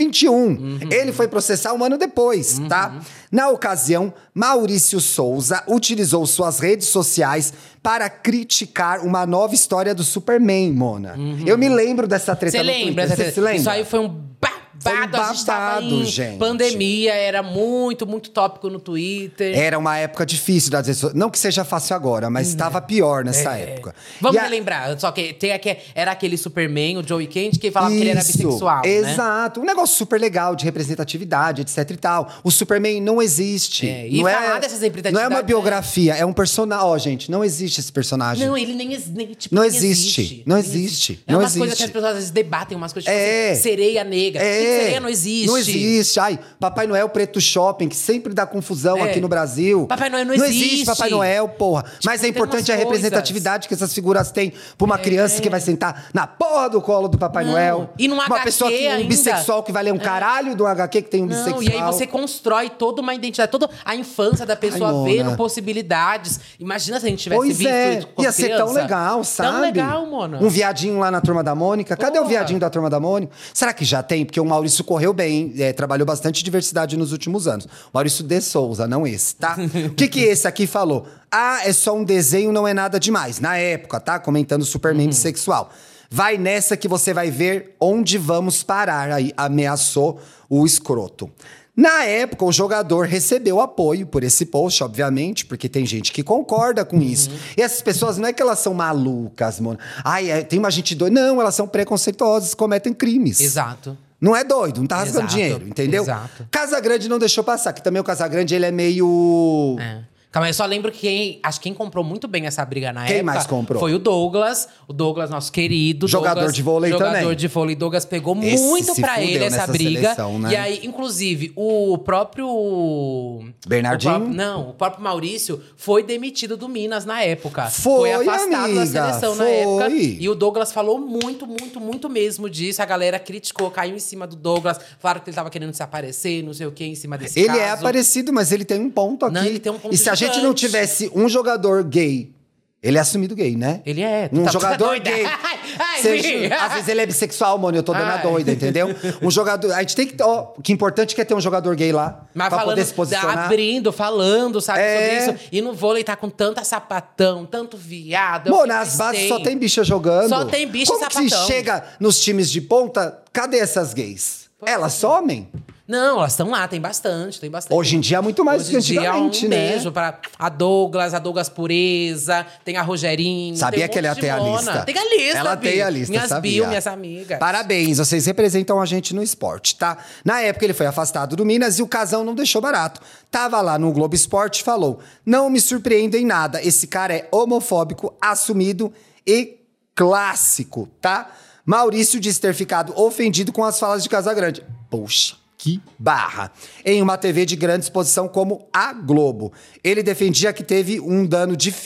2021. Ele foi processar um ano depois, tá? Na ocasião, Maurício Souza utilizou suas redes sociais para criticar uma nova história do Superman, Mona. Eu me lembro dessa treta Você no lembra? Twitter. Você se lembra? Isso aí foi um babado. A gente tava babado, em gente. pandemia, era muito, muito tópico no Twitter. Era uma época difícil das redes sociais. Não que seja fácil agora, mas estava pior nessa época. Vamos E a- relembrar, só que era aquele Superman, o Joey Kent, que falava que ele era Isso, bissexual, né? exato. Um negócio super legal de representatividade, etc e tal. O Superman não existe. E não falar dessas Não é representatividades, uma biografia, é um personagem. Ó, gente, não existe esse personagem. Não, ele nem tipo, Não nem existe. Não existe. É Não umas coisas existe. que as pessoas às vezes debatem, umas coisas tipo É. assim, sereia negra. É. Que sereia não existe. Não existe. Ai, Papai Noel Preto Shopping, que sempre dá confusão aqui no Brasil. Papai Noel não Não existe. existe Papai Noel, porra. Mas é tem importante a umas representatividade que essas figuras têm pra uma criança que vai sentar na porra do colo do Papai Não. Noel. E num uma HQ pessoa que um ainda. bissexual que vai ler um caralho do HQ que tem um Não, bissexual. e aí você constrói toda uma identidade, toda a infância da pessoa Ai, vendo Mona. possibilidades. Imagina se a gente tivesse Pois visto é, isso quando ia ser tão criança. legal, sabe? Tão legal, Mona. Um viadinho lá na Turma da Mônica. Cadê o Porra. viadinho da Turma da Mônica? Será que já tem? Porque o Maurício correu bem, trabalhou bastante diversidade nos últimos anos. Maurício de Souza, não esse, tá? O que esse aqui falou? Ah, é só um desenho, não é nada demais. Na época, tá? Comentando o Superman bissexual. Vai nessa que você vai ver onde vamos parar. Aí ameaçou o escroto. Na época, o jogador recebeu apoio por esse post, obviamente, porque tem gente que concorda com isso. E essas pessoas não é que elas são malucas, mano. Ai, tem uma gente doida. Não, elas são preconceituosas, cometem crimes. Exato. Não é doido, não tá rasgando Exato, dinheiro, entendeu? exato. Casagrande não deixou passar, que também o Casagrande, ele é meio... Calma aí, eu só lembro que acho que quem comprou muito bem essa briga na Quem época mais comprou? foi o Douglas. O Douglas, nosso querido. Jogador Douglas, de vôlei jogador também. de vôlei. Douglas pegou Esse muito se pra fudeu ele essa nessa briga. seleção, né? E aí, inclusive, o próprio... Bernardinho? O próprio Maurício foi demitido do Minas na época. Foi, afastado da amiga, seleção na foi. época. E o Douglas falou muito, muito, muito mesmo disso. A galera criticou, caiu em cima do Douglas. Falaram que ele tava querendo se aparecer, não sei o quê, em cima desse Ele caso. é aparecido, mas ele tem um ponto aqui. Não, ele tem um ponto E se a gente não gigante. tivesse um jogador gay, ele é assumido gay, né? Ele é. Um Tá jogador doida? gay. Ai, Seja, às vezes ele é bissexual, mano. Eu tô dando a Ai. doida, entendeu? Um jogador. A gente tem que. Ó, o que é importante é que é ter um jogador gay lá. Mas pra falando, poder se posicionar. abrindo, falando, sabe, É. sobre isso. E no vôlei tá com tanta sapatão, tanto viado. Mano, nas bases só tem bicha jogando. Só tem bicha Como sapatão. que se chega nos times de ponta, cadê essas gays? Elas somem? Não, elas estão lá, tem bastante, tem bastante. Hoje em dia, muito mais do que Hoje em dia, antigamente, um né? beijo pra a Douglas Pureza, tem a Rogerinho. Sabia tem um que ela monte de tem a Mona. lista? Tem a lista, Ela Bi. tem a lista, Minhas sabia. bio, minhas amigas. Parabéns, vocês representam a gente no esporte, tá? Na época ele foi afastado do Minas e o casão não deixou barato. Tava lá no Globo Esporte e falou: não me surpreende em nada, esse cara é homofóbico, assumido e clássico, tá? Maurício disse ter ficado ofendido com as falas de Casagrande. Poxa. Que barra. Em uma TV de grande exposição como a Globo. Ele defendia que teve um dano de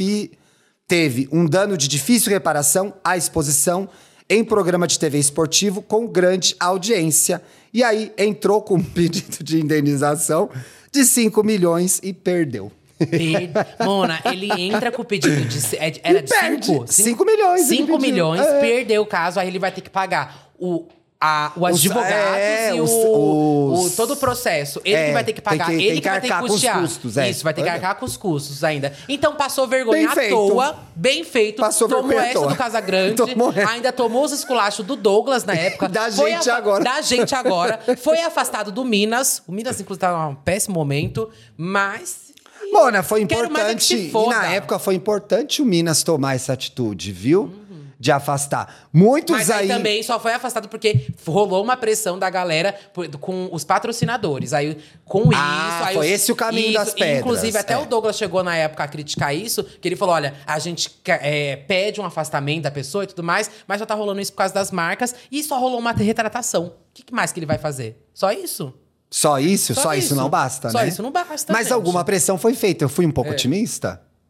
difícil reparação à exposição em programa de TV esportivo com grande audiência. E aí entrou com um pedido de indenização de 5 milhões e perdeu. Mona, ele entra com o pedido de... Era de perde. 5? 5 milhões. 5 ele pediu. milhões, É. perdeu o caso, aí ele vai ter que pagar o advogado e todo o processo. Ele que vai ter que pagar, tem ele que vai ter que arcar com os custear. custos, Isso, vai ter que É. arcar com os custos ainda. Então passou vergonha Bem à feito. toa, bem feito. Passou tomou vergonha à essa toa. do Casagrande, Tomou essa. ainda tomou os esculachos do Douglas na época. Da Foi gente agora. Da gente agora. Foi afastado do Minas. O Minas, inclusive, tá num péssimo momento, mas... Mona, foi Quero mais é que se importante. E foda. na época foi importante o Minas tomar essa atitude, viu? De afastar. Muitos Mas aí também só foi afastado porque rolou uma pressão da galera com os patrocinadores. Aí, com isso... Aí foi esse o caminho das pedras. Inclusive, até É. o Douglas chegou na época a criticar isso, que ele falou, olha, a gente pede um afastamento da pessoa e tudo mais, mas já tá rolando isso por causa das marcas, e só rolou uma retratação. O que mais que ele vai fazer? Só isso? Só isso? Só isso isso. não basta, Só né? isso não basta, Mas gente. alguma pressão foi feita. Eu fui um pouco otimista?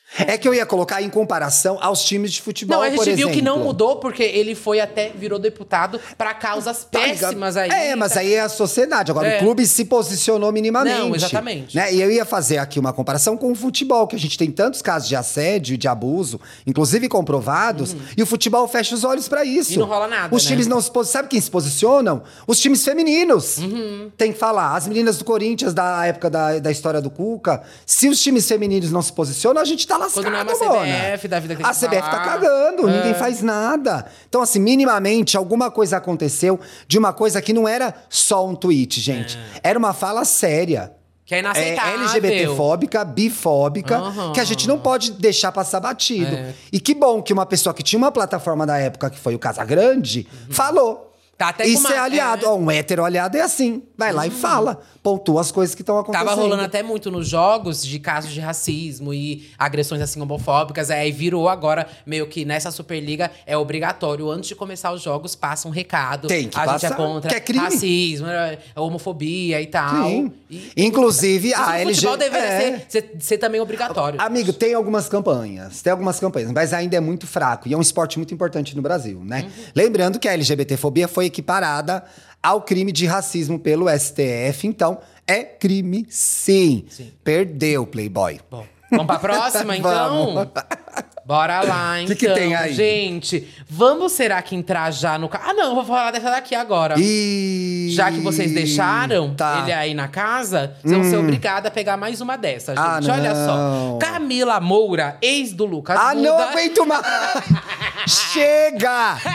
É que eu ia colocar em comparação aos times de futebol, Não, a gente por viu exemplo. que não mudou, porque ele virou deputado pra causas péssimas aí. Mas aí é a sociedade. Agora, o clube se posicionou minimamente. Não, exatamente. Né? E eu ia fazer aqui uma comparação com o futebol, que a gente tem tantos casos de assédio e de abuso, inclusive comprovados, e o futebol fecha os olhos pra isso. E não rola nada, Os times não se posicionam. Sabe quem se posicionam? Os times femininos. Tem que falar. As meninas do Corinthians, da época da história do Cuca, se os times femininos não se posicionam, a gente tá lascado, Quando não é uma Mona. CBF da vida que tem A que CBF tá falar. cagando, ninguém faz nada. Então, assim, minimamente, alguma coisa aconteceu de uma coisa que não era só um tweet, gente. Era uma fala séria. Que é inaceitável. LGBT-fóbica, bifóbica, que a gente não pode deixar passar batido. E que bom que uma pessoa que tinha uma plataforma na época, que foi o Casagrande, falou. Tá até Isso com é aliado. Ó, um hétero aliado é assim. Vai lá e fala. Pontua as coisas que estão acontecendo. Tava rolando até muito nos jogos de casos de racismo e agressões assim homofóbicas. Aí virou agora, meio que nessa Superliga, é obrigatório. Antes de começar os jogos, passa um recado. Tem que a passar, gente é contra que é crime. racismo, homofobia e tal. Sim. Inclusive, Isso a no futebol LGBT... deveria ser também obrigatório. Amigo, tem algumas campanhas, mas ainda é muito fraco. E é um esporte muito importante no Brasil, né? Lembrando que a LGBTfobia foi equiparada ao crime de racismo pelo STF, então é crime sim. Perdeu, Playboy. Bom, vamos pra próxima, então? Vamos. Bora lá, então. Que tem aí? Gente, vamos, será que entrar já no... Ah, não, vou falar dessa daqui agora. Já que vocês deixaram ele aí na casa, vocês vão ser obrigados a pegar mais uma dessa, gente. Olha só. Camila Moura, ex do Lucas Buda. Não aguento mais! Chega!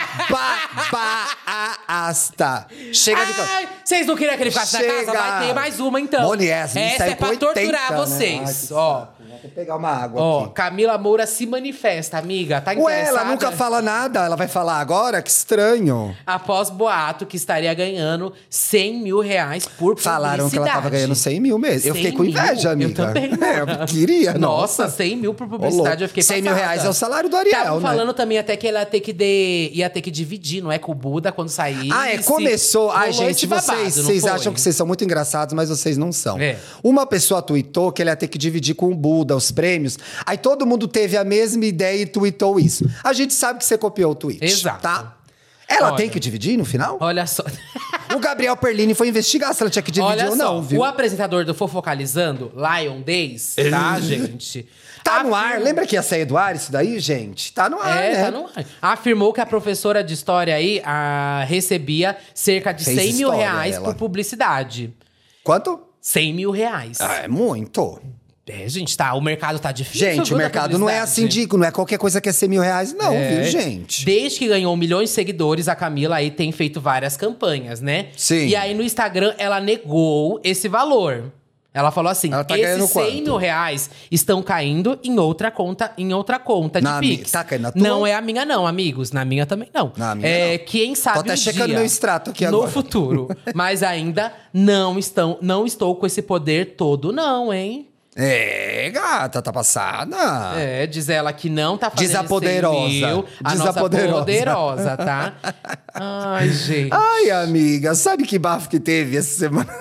Basta! Chega de... Ai, vocês não queriam que ele ficasse na casa? Vai ter mais uma, então. Mulher, essa é pra torturar vocês. Ó. Vou pegar uma água Ó, aqui. Camila Moura se manifesta, amiga. Tá interessada? Ué, ela nunca fala nada. Ela vai falar agora? Que estranho. Após boato que estaria ganhando 100 mil reais por publicidade. Falaram que ela tava ganhando 100 mil mesmo. Eu fiquei com inveja, amiga. Eu também. Eu queria, nossa. 100 mil por publicidade, eu fiquei 100 mil passada. reais é o salário do Ariel, Estavam né? falando também até que ela ia ter que dividir, não é? Com o Buda, quando sair. Começou. Ai, Rolou gente, esse babado, vocês não acham foi? que vocês são muito engraçados, mas vocês não são. É. Uma pessoa tweetou que ele ia ter que dividir com o Buda os prêmios. Aí todo mundo teve a mesma ideia e tweetou isso. A gente sabe que você copiou o tweet. Exato. Tá? Ela Olha. tem que dividir no final? Olha só. O Gabriel Perlini foi investigar se ela tinha que dividir Olha ou só, não, viu? o apresentador do Fofocalizando, Lion Days, tá, gente? Tá no ar. Lembra que ia sair do ar isso daí, gente? Tá no ar, né? Tá no ar. Afirmou que a professora de história aí recebia cerca de Fez 100 mil história, reais ela. por publicidade. Quanto? 100 mil reais. É muito. Gente, o mercado tá difícil. Gente, viu, o da mercado não é assim publicidade. não é qualquer coisa que é 100 mil reais, não, viu, gente? Desde que ganhou milhões de seguidores, a Camila aí tem feito várias campanhas, né? Sim. E aí no Instagram ela negou esse valor. Ela falou assim: Ela tá ganhando esses 100 quanto? mil reais estão caindo em outra conta de Na Pix. minha- tá caindo na tua? Não é a minha, não, amigos. Na minha também não. Na minha, não. Quem sabe Tô até um checando dia, meu extrato aqui no agora. futuro. Mas ainda não estou com esse poder todo, não, hein? Gata, tá passada. Diz ela que não tá fazendo Desapoderosa. 100 mil. A nossa Desapoderosa. poderosa, tá? Ai, gente. Ai, amiga, sabe que bafo que teve essa semana?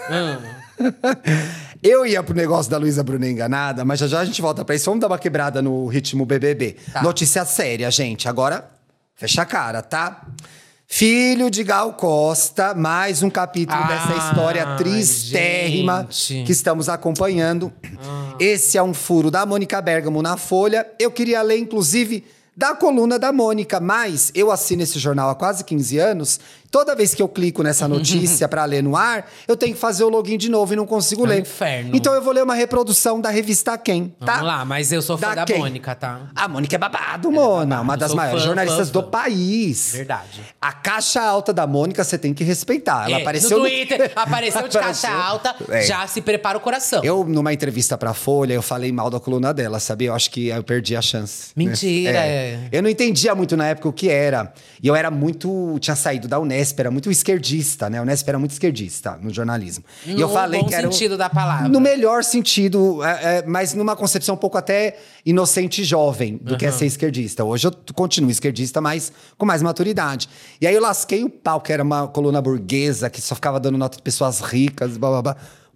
Eu ia pro negócio da Luísa Bruna Enganada, mas já já a gente volta pra isso. Vamos dar uma quebrada no ritmo BBB. Tá. Notícia séria, gente. Agora, fecha a cara, tá? Filho de Gal Costa, mais um capítulo dessa história tristérrima gente. que estamos acompanhando. Esse é um furo da Mônica Bergamo na Folha. Eu queria ler, inclusive, da coluna da Mônica, mas eu assino esse jornal há quase 15 anos. Toda vez que eu clico nessa notícia pra ler no ar, eu tenho que fazer o login de novo e não consigo ler. Inferno. Então eu vou ler uma reprodução da revista Quem, tá? Vamos lá, mas eu sou fã da Quem? Mônica, tá? A Mônica é babado, Mona. babado, Uma das sou maiores fã, jornalistas fã. do país. Verdade. A caixa alta da Mônica você tem que respeitar. Ela apareceu no Twitter, apareceu de caixa Apareceu. alta, É. já se prepara o coração. Eu, numa entrevista pra Folha, eu falei mal da coluna dela, sabia? Eu acho que eu perdi a chance. né? Mentira. Eu não entendia muito na época o que era. E eu era muito... Tinha saído da Unesp, era muito esquerdista, né? A Unesp era muito esquerdista no jornalismo. E eu falei bom que era... sentido da palavra. No melhor sentido, mas numa concepção um pouco até inocente e jovem do que é ser esquerdista. Hoje eu continuo esquerdista, mas com mais maturidade. E aí eu lasquei o pau, que era uma coluna burguesa, que só ficava dando nota de pessoas ricas, blá, blá, blá.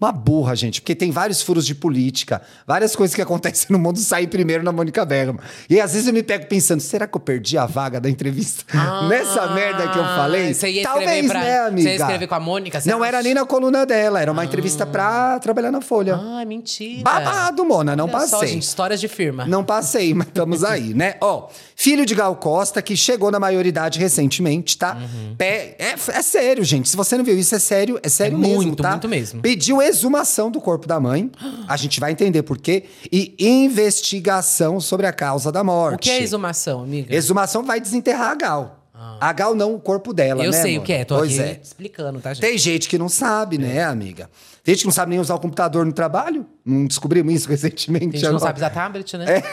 uma burra, gente. Porque tem vários furos de política, várias coisas que acontecem no mundo saem primeiro na Mônica Bergamo. E às vezes eu me pego pensando, será que eu perdi a vaga da entrevista? Nessa merda que eu falei? Você ia Talvez, né, amiga? Você ia escrever com a Mônica? Não era nem na coluna dela, era uma entrevista pra trabalhar na Folha. Ah, mentira. Babado, Mona, não Olha passei. só, gente, histórias de firma. Não passei, mas estamos aí, né? Ó, filho de Gal Costa, que chegou na maioridade recentemente, tá? É sério, gente. Se você não viu isso, é sério mesmo, muito, tá? muito mesmo. Pediu exumação do corpo da mãe. A gente vai entender por quê. E investigação sobre a causa da morte. O que é exumação, amiga? Exumação vai desenterrar a Gal. A Gal não, o corpo dela, Eu né, sei amor? o que é, tô Pois aqui explicando, tá, gente? Tem gente que não sabe, né, amiga? Tem gente que não sabe nem usar o computador no trabalho. Não descobrimos isso recentemente. Tem gente que não sabe usar tablet, né?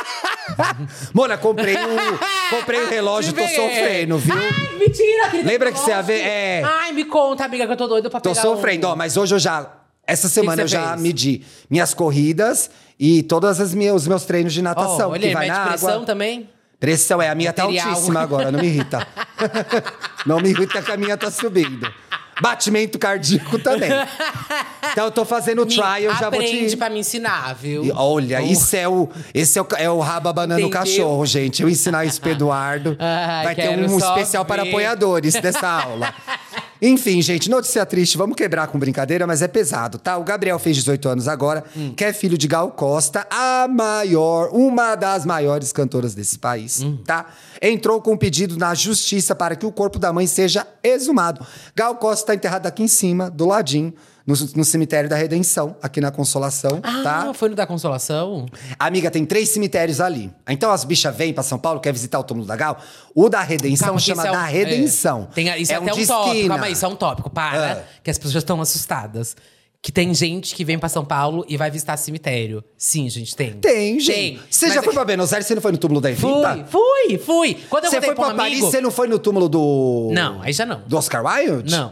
Mona, comprei o relógio, tô sofrendo, viu? Ai, mentira! aquele Lembra que você ia ver? relógio. Ai, me conta, amiga, que eu tô doido pra Tô pegar sofrendo, ó, mas hoje eu já... Essa semana eu você já fez? medi minhas corridas e todos os meus treinos de natação. Olha, que vai mede na pressão água. também? Pressão, a minha tá Arterial. altíssima agora, não me irrita. Não me irrita que a minha tá subindo. Batimento cardíaco também. Então eu tô fazendo o trial, já vou te... Aprende pra me ensinar, viu? E olha, esse é o rabo abanando o Entendeu? cachorro, gente. Eu ensinar isso pro Eduardo. Ai, vai ter quero um só especial para ver. apoiadores dessa aula. Enfim, gente, notícia triste. Vamos quebrar com brincadeira, mas é pesado, tá? O Gabriel fez 18 anos agora, que é filho de Gal Costa, uma das maiores cantoras desse país, tá? Entrou com um pedido na justiça para que o corpo da mãe seja exumado. Gal Costa tá enterrada aqui em cima, do ladinho, no cemitério da Redenção, aqui na Consolação, tá? Foi no da Consolação? Amiga, tem 3 cemitérios ali. Então as bichas vêm pra São Paulo, quer visitar o túmulo da Gal. O da Redenção Calma, chama isso é da Redenção. Isso é até de um tópico. esquina. Calma aí, isso é um tópico. Para, que as pessoas estão assustadas. Que tem gente que vem pra São Paulo e vai visitar cemitério. Sim, gente, tem. Tem, gente. Você Mas já é foi que- pra Buenos Aires? Você não foi no túmulo da Evita? Fui. Quando eu Você contei foi pra um pra Paris? amigo... Você não foi no túmulo do... Não, aí já não. Do Oscar Wilde? Não.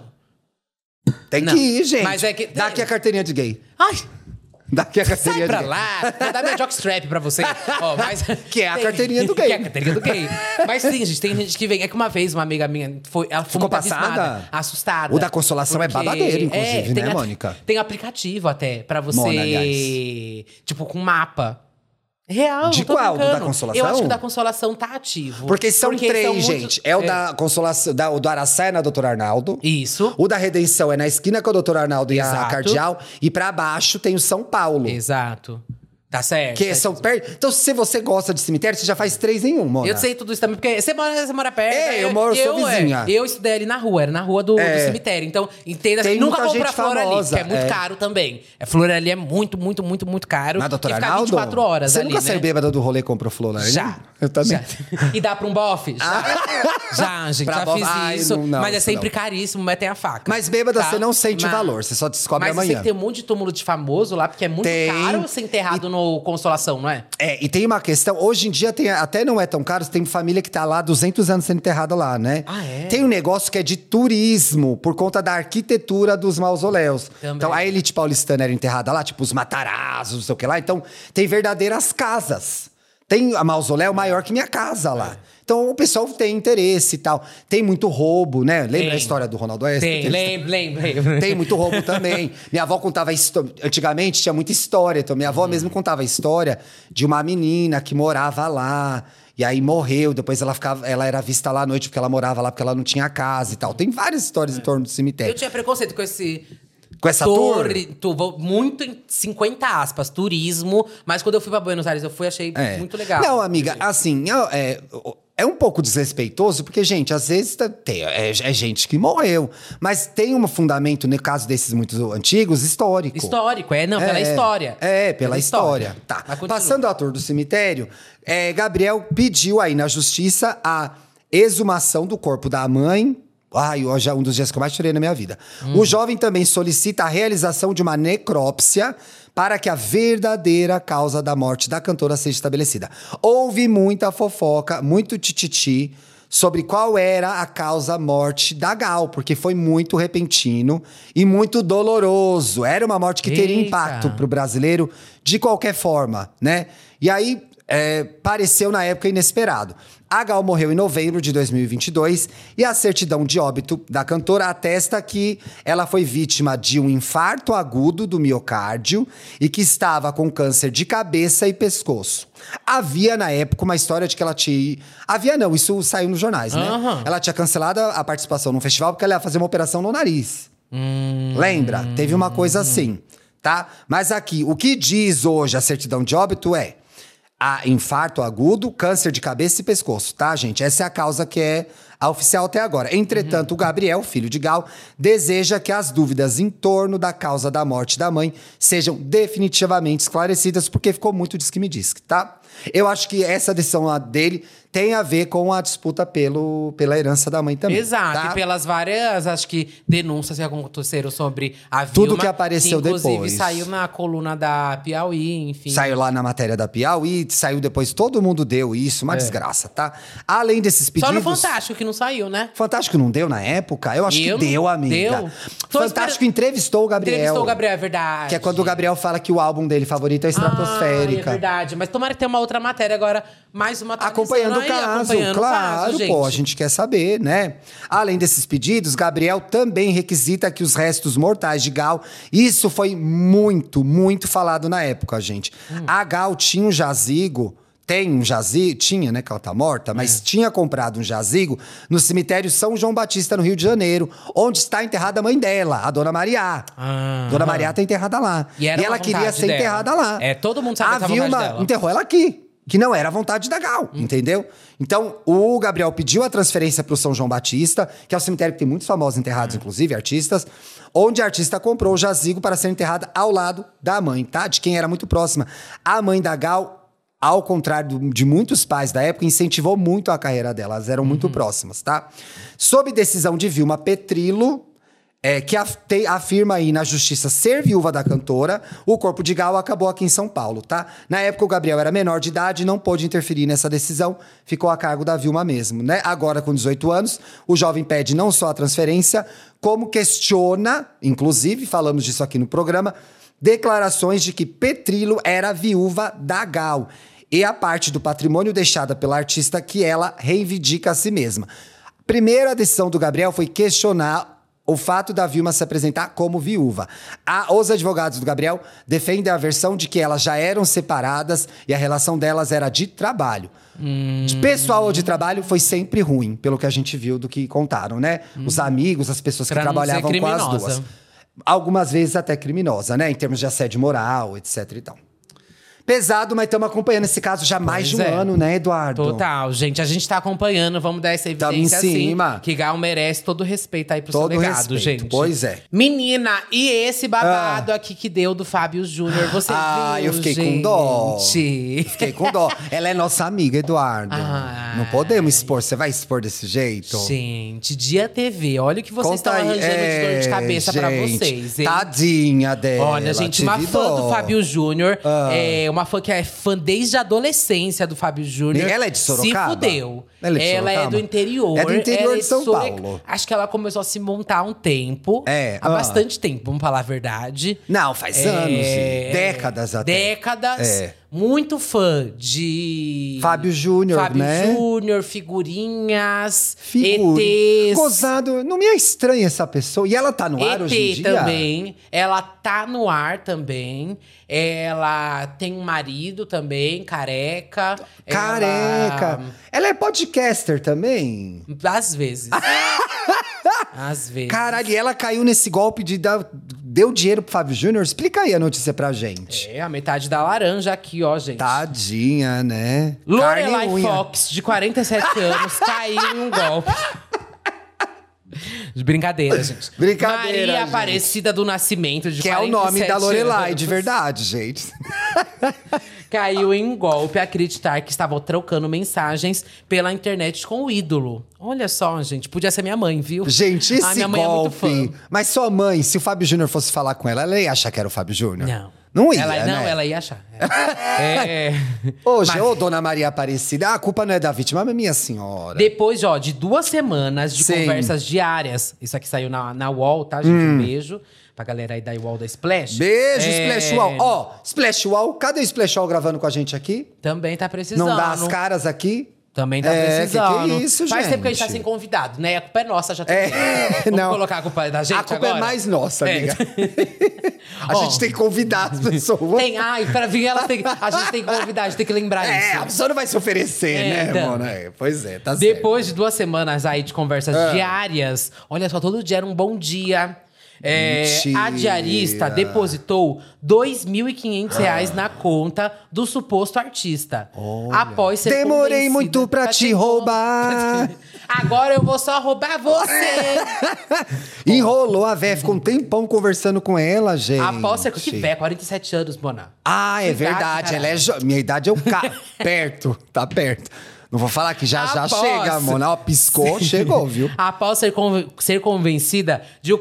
Tem Não. que ir, gente. Mas é que- Dá aqui a carteirinha de gay. Ai, Dá aqui a carteirinha sai pra de gay. lá. Vou dar meu jockstrap pra você. Ó, mas... Que é a carteirinha do gay. Que é a carteirinha do gay. Mas sim, gente, tem gente que vem... É que uma vez uma amiga minha ela Ficou muito passada? abismada, assustada. O da Consolação é babadeiro, inclusive, né, Mônica? Tem aplicativo até, pra você... Mona, aliás. Tipo, com mapa. Real, De não tô qual? Do da brincando. Consolação? Eu acho que o da Consolação tá ativo. Porque são três, são muitos- gente. É o da Consolação, o do Araçá é na Doutor Arnaldo. Isso. O da Redenção é na esquina com o Doutor Arnaldo e a Exato. Cardeal. E pra baixo tem o São Paulo. Exato. Tá certo. Que são perto. Então, se você gosta de cemitério, você já faz 3 em 1, Mona. Eu sei tudo isso também, porque você mora perto. É, eu sou vizinha. Eu estudei ali na rua, era na rua do cemitério. Então, entenda Tem assim, nunca muita compra gente flor ali, famosa, porque é muito é. caro também. A flor ali é muito, muito, muito, muito caro. Na Doutor e fica Arnaldo? 24 horas Você ali, nunca né? saiu bêbada do rolê e comprou flor lá? Já. Eu também. Já. E dá pra um bofe? Já, gente, Pra já bofe- fiz Ai, isso. não, mas é isso sempre não. caríssimo, metem a faca. Mas bêbada tá? você não sente o Mas- valor, você só descobre Mas eu sei amanhã. que tem um monte de túmulo de famoso lá, porque é muito Tem. caro ser enterrado no Consolação, não é? É, e tem uma questão, hoje em dia até não é tão caro, tem família que tá lá há 200 anos sendo enterrada lá, né? Ah, é? Tem um negócio que é de turismo, por conta da arquitetura dos mausoléus. Também. Então, a elite paulistana era enterrada lá, tipo os Matarazos, não sei o que lá. Então, tem verdadeiras casas. Tem a mausoléu maior que minha casa lá. Então, o pessoal tem interesse e tal. Tem muito roubo, né? Lembra Tem. a história do Ronaldo Oeste? Tem, lembro. Tem muito roubo também. Minha avó contava antigamente tinha muita história. Então, minha avó mesmo contava a história de uma menina que morava lá. E aí morreu, depois ela era vista lá à noite porque ela morava lá, porque ela não tinha casa e tal. Tem várias histórias em torno do cemitério. Eu tinha preconceito com esse... Com essa muito em 50 aspas, turismo. Mas quando eu fui pra Buenos Aires, eu achei muito legal. Não, amiga, assim, é um pouco desrespeitoso, porque, gente, às vezes é gente que morreu. Mas tem um fundamento, no caso desses muito antigos, histórico. Histórico, pela história. Pela história. Tá. Mas continua. Passando ao ator do cemitério, Gabriel pediu aí na justiça a exumação do corpo da mãe. Ai, hoje é um dos dias que eu mais chorei na minha vida. O jovem também solicita a realização de uma necrópsia para que a verdadeira causa da morte da cantora seja estabelecida. Houve muita fofoca, muito tititi sobre qual era a causa-morte da Gal, porque foi muito repentino e muito doloroso. Era uma morte que teria Eita. impacto pro brasileiro de qualquer forma, né? E aí, pareceu na época inesperado. A Gal morreu em novembro de 2022 e a certidão de óbito da cantora atesta que ela foi vítima de um infarto agudo do miocárdio e que estava com câncer de cabeça e pescoço. Havia, na época, uma história de que ela tinha... Havia não, isso saiu nos jornais, né? Ela tinha cancelado a participação no festival porque ela ia fazer uma operação no nariz. Lembra? Teve uma coisa assim, tá? Mas aqui, o que diz hoje a certidão de óbito é... infarto agudo, câncer de cabeça e pescoço, tá, gente? Essa é a causa que é a oficial até agora. Entretanto, o Gabriel, filho de Gal, deseja que as dúvidas em torno da causa da morte da mãe sejam definitivamente esclarecidas, porque ficou muito diz-que-me-diz, tá? Eu acho que essa decisão dele tem a ver com a disputa pela herança da mãe também. Exato, tá? e pelas várias, acho que, denúncias que aconteceram sobre a Vilma. Tudo que apareceu que, inclusive, depois. saiu na coluna da Piauí, enfim. Saiu lá na matéria da Piauí, saiu depois, todo mundo deu isso, uma desgraça, tá? Além desses pedidos... Só no Fantástico que não saiu, né? Fantástico não deu na época? Eu acho que deu, amiga. Deu? Fantástico entrevistou o Gabriel. Entrevistou o Gabriel, é verdade. Que é quando o Gabriel fala que o álbum dele favorito é Estratosférica. É verdade. Mas tomara que tenha uma outra matéria agora, mais uma Acompanhando o caso, claro, gente. pô, a gente quer saber, né? Além desses pedidos, Gabriel também requisita que os restos mortais de Gal... Isso foi muito, muito falado na época, gente. A Gal tinha um jazigo... Tinha, né, que ela tá morta, mas tinha comprado um jazigo no cemitério São João Batista, no Rio de Janeiro, onde está enterrada a mãe dela, a Dona Maria. Dona Maria tá enterrada lá. E ela queria ser enterrada lá. Todo mundo sabe a Vilma enterrou ela aqui. Que não era a vontade da Gal, entendeu? Então, o Gabriel pediu a transferência pro São João Batista, que é um cemitério que tem muitos famosos enterrados, inclusive, artistas, onde a artista comprou o jazigo para ser enterrada ao lado da mãe, tá? De quem era muito próxima. A mãe da Gal, ao contrário de muitos pais da época, incentivou muito a carreira dela. Elas eram muito próximas, tá? Sob decisão de Vilma Petrillo, que afirma aí na justiça ser viúva da cantora, o corpo de Gal acabou aqui em São Paulo, tá? Na época, o Gabriel era menor de idade e não pôde interferir nessa decisão, ficou a cargo da Vilma mesmo, né? Agora, com 18 anos, o jovem pede não só a transferência, como questiona, inclusive, falamos disso aqui no programa, declarações de que Petrillo era viúva da Gal e a parte do patrimônio deixada pela artista que ela reivindica a si mesma. Primeira decisão do Gabriel foi questionar o fato da Vilma se apresentar como viúva. Os advogados do Gabriel defendem a versão de que elas já eram separadas e a relação delas era de trabalho. De pessoal ou de trabalho foi sempre ruim, pelo que a gente viu do que contaram, né? Os amigos, as pessoas que trabalhavam com as duas. Algumas vezes até criminosa, né? Em termos de assédio moral, etc e tal. Pesado, mas estamos acompanhando esse caso já há mais de um ano, né, Eduardo? Total, gente. A gente tá acompanhando, vamos dar essa evidência em cima. Assim, que Gal merece todo o respeito aí pro seu legado, gente. Pois é. Menina, e esse babado aqui que deu do Fábio Júnior, você viu, eu fiquei gente? com dó. Fiquei com dó. Ela é nossa amiga, Eduardo. Não podemos expor. Você vai expor desse jeito? Gente, Dia TV, olha o que vocês estão arranjando de dor de cabeça pra vocês, hein? Tadinha dela. Olha, gente, uma fã do Fábio Júnior, uma fã que é fã desde a adolescência do Fábio Júnior. Ela é de Sorocaba? Se fudeu. Ela é do interior. É do interior de São Paulo. Acho que ela começou a se montar há um tempo. Há bastante tempo, vamos falar a verdade. Não, faz anos. Décadas até. Décadas. Muito fã de… Fábio Júnior, né? Fábio Júnior, figurinhas, ETs. Gozado. Não me é estranha essa pessoa. E ela tá no ar hoje em dia? Também. Ela tá no ar também. Ela tem um marido também, careca. Ela é podcaster também? Às vezes. Às vezes. Caralho, e ela caiu nesse golpe de deu dinheiro pro Fábio Júnior? Explica aí a notícia pra gente. A metade da laranja aqui, ó, gente. Tadinha, né? Lorelai Fox, de 47 anos, caiu em um golpe. Brincadeira, gente. Brincadeira, Maria gente. Aparecida do Nascimento, de 47 Que é o nome da Lorelai, anos. de verdade, gente. Caiu em um golpe a acreditar que estava trocando mensagens pela internet com o ídolo. Olha só, gente. Podia ser minha mãe, viu? Gente, esse minha mãe golpe… é muito fã. Mas sua mãe, se o Fábio Júnior fosse falar com ela ia achar que era o Fábio Júnior? Não. Não ia, Ela, não, né? ela ia achar. É. Hoje, ô, Dona Maria Aparecida, a culpa não é da vítima, mas minha senhora. Depois, de 2 semanas de Sim. conversas diárias. Isso aqui saiu na UOL, tá, gente? Um beijo pra galera aí da UOL da Splash. Beijo, Splash Wall. Ó, Splash Wall, cadê o Splash Wall gravando com a gente aqui? Também tá precisando. Não dá as caras aqui? Também tá precisando. Que isso, Faz gente? tempo que a gente tá sem convidado, né? A culpa é nossa já também. Vamos não. colocar a culpa da gente A culpa agora? é mais nossa, amiga. A Ó, gente tem que convidar as pessoas. Tem, pra vir a gente tem que convidar, a gente tem que lembrar isso. A pessoa não vai se oferecer, né, então. mano? Pois é, tá certo. Depois de 2 semanas aí de conversas diárias, olha só, todo dia era um bom dia. Mentira. A diarista depositou R$2.500 na conta do suposto artista. Após ser Demorei convencida muito pra te roubar. Agora eu vou só roubar você. Enrolou a véia, ficou um tempão conversando com ela, gente. Após ser... Que véia, 47 anos, Mona. Ah, é Que idade, verdade. caralho. Ela é minha idade é o perto, tá perto. Não vou falar que já Após- chega, mano. Ó, piscou, chegou, viu? Após ser convencida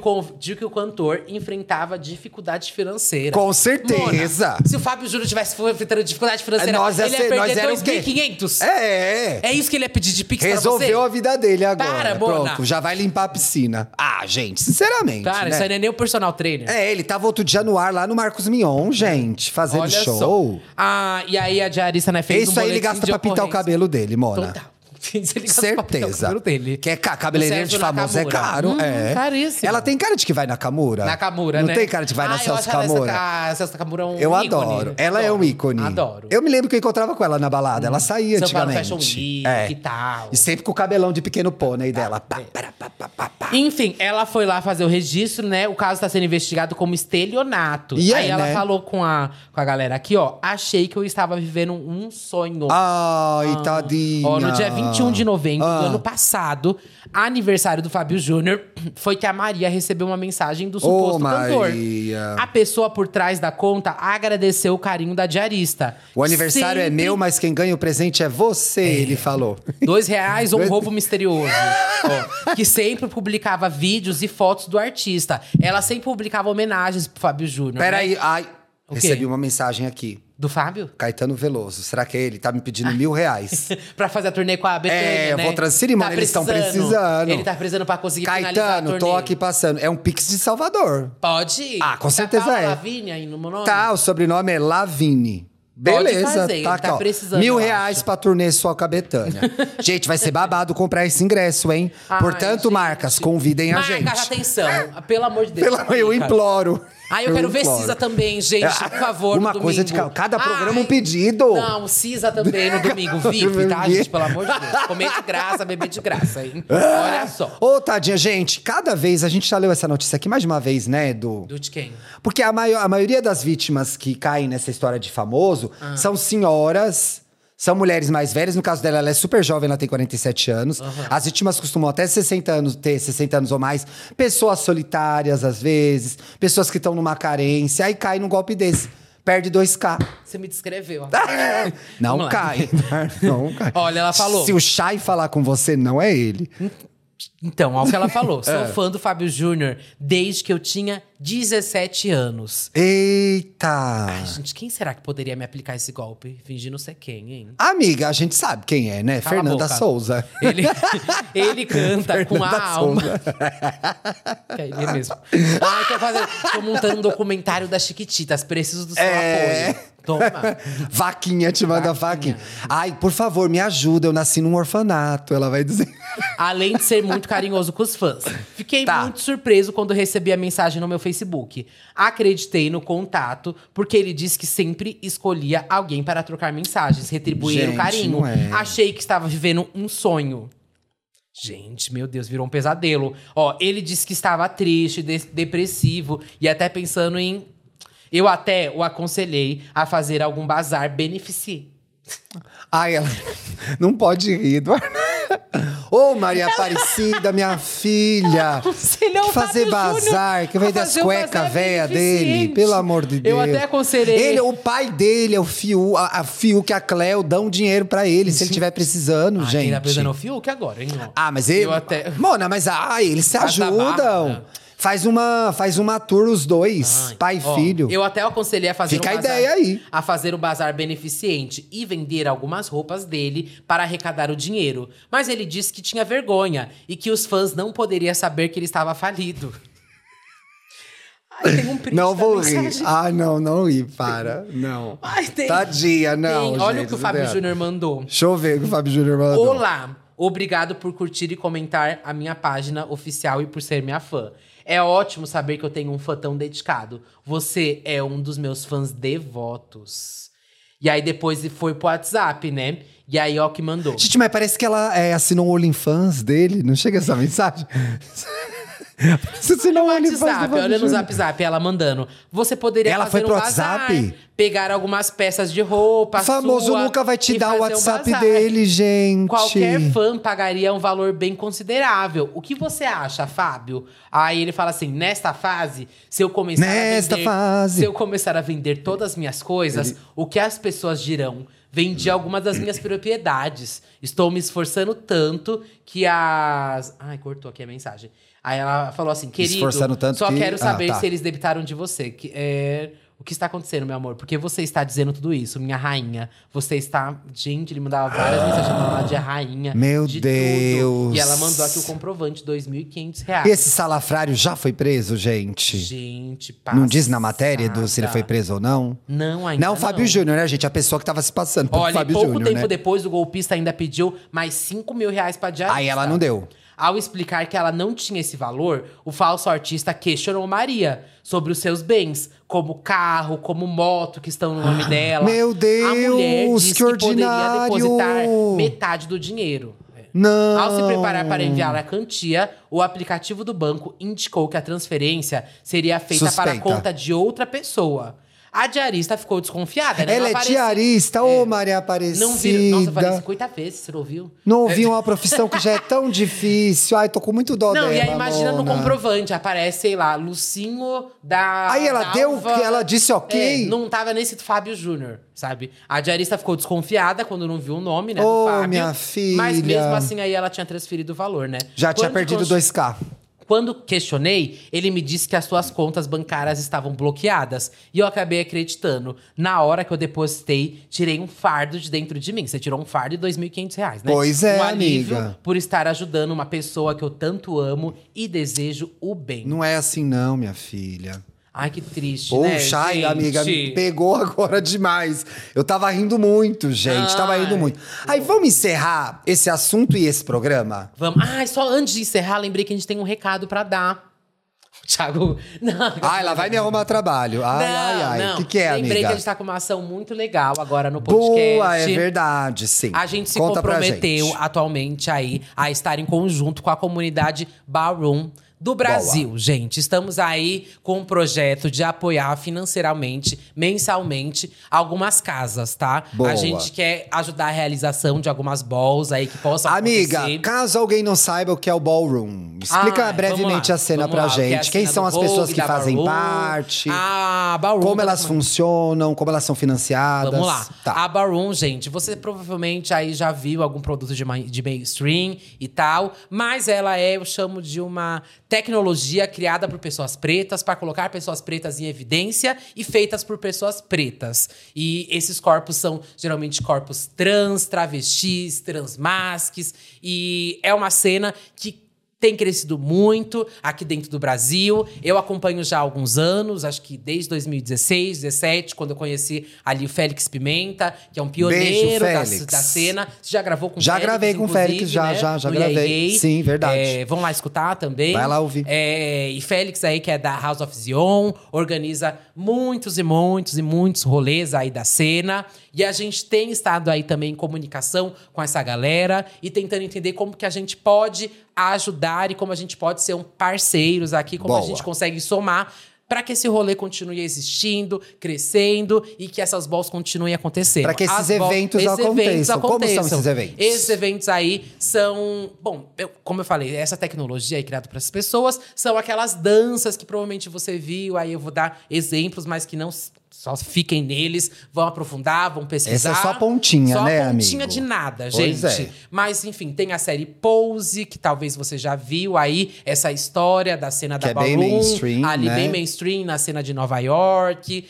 de que o cantor enfrentava dificuldade financeira. Com certeza. Mona, se o Fábio Júnior tivesse enfrentando dificuldade financeira, Nós ia ele ia ser- nós perder era o quê? 2.500. É. É isso que ele ia pedir de Pix Resolveu pra a você? vida dele agora. Para, Mona. Pronto, já vai limpar a piscina. Ah, gente, sinceramente. Cara, né? isso aí não é nem o personal trainer. Ele tava outro dia no ar lá no Marcos Mion, gente, fazendo Olha show. só. E aí a diarista, né, fez Isso aí ele boletim gasta de pra pintar o ocorrência. cabelo dele, Mona. Total. Ele gasta pra pintar o Certeza. cabelo dele. Que é cabeleireiro O de Sérgio famoso, é Nakamura. caro. É. Caríssimo. Ela tem cara de que vai na Kamura? Nakamura, Não né? tem cara de que vai na eu Celso acho ela Kamura? A Celso Nakamura é um Eu ícone. adoro. Ela é um ícone. Adoro. Eu me lembro que eu encontrava com ela na balada. Ela saía São Paulo antigamente. Fashion Week e tal. E sempre com o cabelão de pequeno pônei dela. Pá, para, pá, pá, pá, pá. Enfim, ela foi lá fazer o registro, né? O caso tá sendo investigado como estelionato. E aí é, ela né? falou com a galera aqui, ó. Achei que eu estava vivendo um sonho. Ai, tadinha. Ó, no dia 21 de novembro do Ah. ano passado, aniversário do Fábio Júnior, foi que a Maria recebeu uma mensagem do suposto cantor. Maria. A pessoa por trás da conta agradeceu o carinho da diarista. O aniversário é Sempre meu, mas quem ganha o presente é você, ele falou. R$2 ou um roubo misterioso. Ó, que sempre publicava vídeos e fotos do artista. Ela sempre publicava homenagens pro Fábio Júnior. Peraí, né? ai. O quê? Recebi uma mensagem aqui. Do Fábio? Caetano Veloso. Será que é ele? Tá me pedindo R$1.000. Pra fazer a turnê com a Betânia, Eu né? vou transferir, mano. Eles estão precisando. Ele tá precisando pra conseguir finalizar a Caetano, turnê. tô aqui passando. É um Pix de Salvador. Pode ir. Ah, com certeza Paula é. Lavínia aí no meu nome? Tá, o sobrenome é Lavini. Beleza, fazer, ele tá aqui, ó. precisando, R$1.000 eu acho. pra turnê só com a Betânia. Gente, vai ser babado comprar esse ingresso, hein? Ai, Portanto, gente. marcas, convidem a gente. Marcas, atenção. Pelo amor de Deus. Eu fica. imploro. Eu quero ver imploro. Cisa também, gente, por favor. Uma no coisa de domingo. cada programa um pedido. Não, Cisa também no domingo, VIP, tá, gente? Pelo amor de Deus. Comer de graça, beber de graça, hein? Olha só. Ô, tadinha, gente, cada vez, a gente já leu essa notícia aqui mais de uma vez, né, Edu? Do de quem? Porque a maioria das vítimas que caem nessa história de famoso são senhoras, são mulheres mais velhas. No caso dela, ela é super jovem, ela tem 47 anos. As vítimas costumam até 60 anos, ter 60 anos ou mais. Pessoas solitárias, às vezes. Pessoas que estão numa carência. Aí cai num golpe desse. Perde 2K. Você me descreveu. ó. Não Vamos lá. cai. Não cai. Olha, ela falou. Se o Chay falar com você, não é ele. Então, olha o que ela falou. Sou fã do Fábio Júnior desde que eu tinha 17 anos. Eita! Gente, quem será que poderia me aplicar esse golpe? Fingindo ser quem, hein? Amiga, a gente sabe quem é, né? Cala a Fernanda boca. Souza. Ele canta com a Fernanda alma. Souza. É ele mesmo. Tô montando um documentário das Chiquititas. Preciso do seu apoio. Toma. Vaquinha te manda vaquinha. Ai, por favor, me ajuda. Eu nasci num orfanato, ela vai dizer. Além de ser muito carinhoso com os fãs. Fiquei Tá. muito surpreso quando recebi a mensagem no meu Facebook. Acreditei no contato, porque ele disse que sempre escolhia alguém para trocar mensagens, retribuir o Gente, carinho. não é. Achei que estava vivendo um sonho. Gente, meu Deus, virou um pesadelo. Ó, ele disse que estava triste, depressivo e até pensando em... Eu até o aconselhei a fazer algum bazar beneficente. Ai, ela não pode rir, Eduardo. Ô, Maria Aparecida, minha filha. Aconselhou Que o fazer Fábio bazar, Júnior que vai a das fazer um cuecas bazar véia dele. beneficente. Pelo amor de Deus. Eu até aconselhei. Ele, o pai dele é o Fiuk, a Fiuk e a Cleo dão dinheiro pra ele, se ele estiver precisando, gente. Quem tá precisando é o Fiuk agora, hein? ó. Ah, mas ele... Eu até... Mona, mas eles se Faz da ajudam. barra. Faz uma tour os dois, Ai, pai e ó, filho. Eu até aconselhei a fazer Fica um a bazar, ideia aí. a fazer um bazar beneficente e vender algumas roupas dele para arrecadar o dinheiro. Mas ele disse que tinha vergonha e que os fãs não poderiam saber que ele estava falido. Ai, tem um print Não da vou rir. mensagem. Não ri, para. Não. Ai, tem. Tadinha, não, Tem. Olha gente, o que o Fábio Juliana. Júnior mandou. Deixa eu ver o que o Fábio Júnior mandou. Olá, obrigado por curtir e comentar a minha página oficial e por ser minha fã. É ótimo saber que eu tenho um fã tão dedicado. Você é um dos meus fãs devotos. E aí depois foi pro WhatsApp, né? E aí, ó, que mandou. Gente, mas parece que ela assinou o OnlyFans dele. Não chega essa mensagem? Você assinou o OnlyFans do WhatsApp, Fábio olha no Júnior. Zap, ela mandando. Você poderia Ela fazer foi pro um bazar, WhatsApp? pegar algumas peças de roupa O famoso sua nunca vai te e dar o fazer um WhatsApp bazar. dele, gente. Qualquer fã pagaria um valor bem considerável. O que você acha, Fábio? Aí ele fala assim, nesta fase, se eu começar Fase. se eu começar a vender todas as minhas coisas, o que as pessoas dirão? Vendi algumas das minhas propriedades. Estou me esforçando tanto que as... Ai, cortou aqui a mensagem. Aí ela falou assim, querido, Esforçando tanto só que- quero saber tá. se eles debitaram de você. O que está acontecendo, meu amor? Por que você está dizendo tudo isso, minha rainha? Você está... Gente, ele mandava várias mensagens chamando ela de rainha. Meu de Deus. Tudo. E ela mandou aqui o comprovante, R$2.500. E esse salafrário já foi preso, gente? Gente, Não diz na matéria se ele foi passada. preso ou não? Não, ainda Não, Fábio Júnior, né, gente? A pessoa que tava se passando por Olha, Fábio pouco Júnior, tempo né? depois, o golpista ainda pediu mais R$5.000 pra diarista. Aí ela não deu. Ao explicar que ela não tinha esse valor, o falso artista questionou Maria sobre os seus bens, como carro, como moto que estão no nome dela. Meu Deus, A mulher disse que que poderia ordinário! depositar metade do dinheiro. Não. Ao se preparar para enviar a quantia, o aplicativo do banco indicou que a transferência seria feita para a Suspeita. conta de outra pessoa. A diarista ficou desconfiada, né? Ela Não é aparecia- diarista, ô Maria Aparecida. Não viram. Nossa, eu falei 50 vezes, você não ouviu? Não ouvi uma profissão que já é tão difícil. Ai, tô com muito dó Não, dela, e aí imagina no Mona. comprovante, aparece, sei lá, Lucinho da. Aí ela deu, Dalva. ela disse ok. Não tava nesse Fábio Júnior, sabe? A diarista ficou desconfiada quando não viu o nome, né, Ô, do Fábio. minha filha. Mas mesmo assim aí ela tinha transferido o valor, né? Já tinha Quando perdido cons- 2K. Quando questionei, ele me disse que as suas contas bancárias estavam bloqueadas. E eu acabei acreditando. Na hora que eu depositei, tirei um fardo de dentro de mim. Você tirou um fardo de R$2.500, né? Pois é, um alívio amiga. por estar ajudando uma pessoa que eu tanto amo e desejo o bem. Não é assim não, minha filha. Ai, que triste, né, Poxa, ai, gente? amiga, me pegou agora demais. Eu tava rindo muito, gente. Tava rindo Ai. muito. Aí, vamos encerrar esse assunto e esse programa? Vamos. Ai, só antes de encerrar, lembrei que a gente tem um recado pra dar. O Thiago... Não. Ai, lá vai me arrumar trabalho. Ai. Não. O que é, Lembrei amiga? que a gente tá com uma ação muito legal agora no podcast. Boa, é verdade, sim. A gente se Conta pra comprometeu gente. atualmente aí a estar em conjunto com a comunidade Ballroom do Brasil, gente. Estamos aí com um projeto de apoiar financeiramente, mensalmente, algumas casas, tá? Boa. A gente quer ajudar a realização de algumas balls aí que possam Amiga, acontecer. caso alguém não saiba o que é o ballroom, explica Ah, brevemente vamos lá, a cena vamos pra lá, o que é a gente. Quem cena são do as pessoas Vogue, que da fazem Ballroom. parte? A Ballroom, Como elas funcionam, como elas são financiadas. Vamos lá. Tá. A Ballroom, gente, você provavelmente aí já viu algum produto de mainstream e tal, mas ela é, eu chamo de uma tecnologia criada por pessoas pretas para colocar pessoas pretas em evidência e feitas por pessoas pretas. E esses corpos são geralmente corpos trans, travestis, transmasques, e é uma cena que tem crescido muito aqui dentro do Brasil. Eu acompanho já há alguns anos, acho que desde 2016, 2017, quando eu conheci ali o Félix Pimenta, que é um pioneiro Félix. da cena. Você já gravou com o Já Félix, gravei com o inclusive, Félix, já, né? já No gravei. Yay Gay. Sim, verdade. Vão lá escutar também. Vai lá ouvir. E Félix aí, que é da House of Zion, organiza muitos e muitos e muitos rolês aí da cena. E a gente tem estado aí também em comunicação com essa galera e tentando entender como que a gente pode ajudar e como a gente pode ser um parceiros aqui, como a Boa. gente consegue somar para que esse rolê continue existindo, crescendo e que essas balls continuem acontecendo. Pra que esses As balls- eventos aconteçam. Como são esses eventos? Esses eventos aí são... Bom, como eu falei, essa tecnologia aí criada para essas pessoas são aquelas danças que provavelmente você viu. Aí eu vou dar exemplos, mas que não Só fiquem neles, vão aprofundar, vão pesquisar. Essa é só a pontinha, né, amigo? Só a pontinha de nada, Pois gente. é. Mas, enfim, tem a série Pose, que talvez você já viu aí. Essa história da cena da Que é bem Ballroom. mainstream, Ali, né? bem mainstream, na cena de Nova York.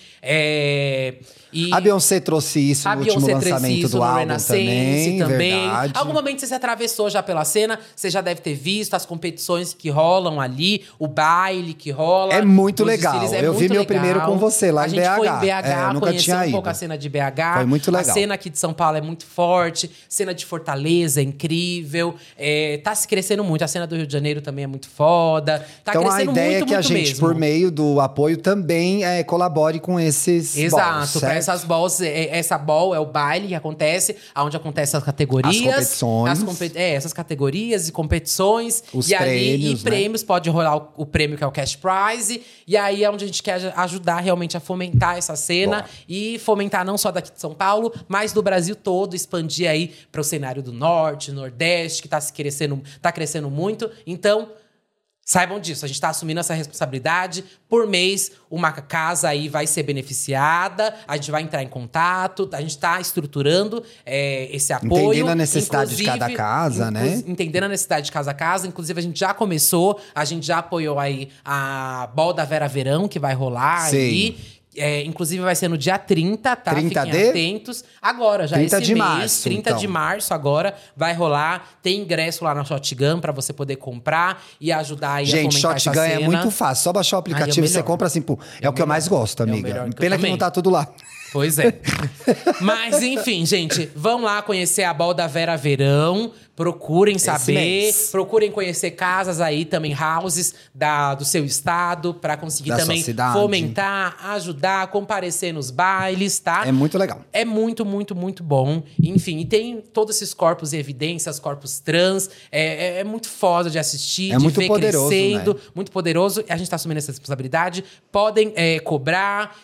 E A Beyoncé trouxe isso a no último Beyoncé trouxe lançamento isso do no álbum Renaissance também. verdade. Algum momento você se atravessou já pela cena, você já deve ter visto as competições que rolam ali, o baile que rola. É muito os legal. desfiles, Eu vi muito meu legal. primeiro com você lá a em gente BH. foi em BH, eu nunca conheceu tinha um ido. pouco a cena de BH. Foi muito legal. A cena aqui de São Paulo é muito forte, cena de Fortaleza é incrível. Tá se crescendo muito. A cena do Rio de Janeiro também é muito foda. Tá Então a crescendo ideia muito, é que a muito gente, mesmo. por meio do apoio, também colabore com esses Exato, balls, para certo? essas balls, essa ball é o baile que acontece, onde acontecem as categorias. As competições. Essas categorias e competições. Os e ali, prêmios, e né? prêmios, pode rolar o prêmio que é o Cash Prize. E aí é onde a gente quer ajudar realmente a fomentar essa cena. Boa. E fomentar não só daqui de São Paulo, mas do Brasil todo. Expandir aí para o cenário do Norte, Nordeste, que tá crescendo muito. Então, saibam disso, a gente tá assumindo essa responsabilidade. Por mês, uma casa aí vai ser beneficiada, a gente vai entrar em contato, a gente tá estruturando esse apoio. Entendendo a necessidade de cada casa, né? Entendendo a necessidade de casa a casa. Inclusive, a gente já começou, a gente já apoiou aí a Ball da Vera Verão, que vai rolar Sim. aí. Inclusive, vai ser no dia 30, tá? 30 Fiquem de? atentos. Agora, já 30 esse de mês, março, 30 então. de março agora, vai rolar. Tem ingresso lá na Shotgun pra você poder comprar e ajudar aí a Gente, fomentar essa Shotgun é cena. muito fácil. Só baixar o aplicativo, Ai, é o você melhor. compra assim, é o que eu mais gosto, É o amiga. melhor que eu Pena que também. não tá tudo lá. Pois é. Mas, enfim, gente, vão lá conhecer a Ball da Vera Verão. Procurem saber. mês. Procurem conhecer casas aí também, houses do seu estado, pra conseguir Da também sua cidade. fomentar, ajudar, comparecer nos bailes, tá? É muito legal. É muito, muito, muito bom. Enfim, e tem todos esses corpos e evidências, corpos trans. É muito foda de assistir, É de muito ver poderoso, crescendo. né? Muito poderoso. A gente tá assumindo essa responsabilidade. Podem cobrar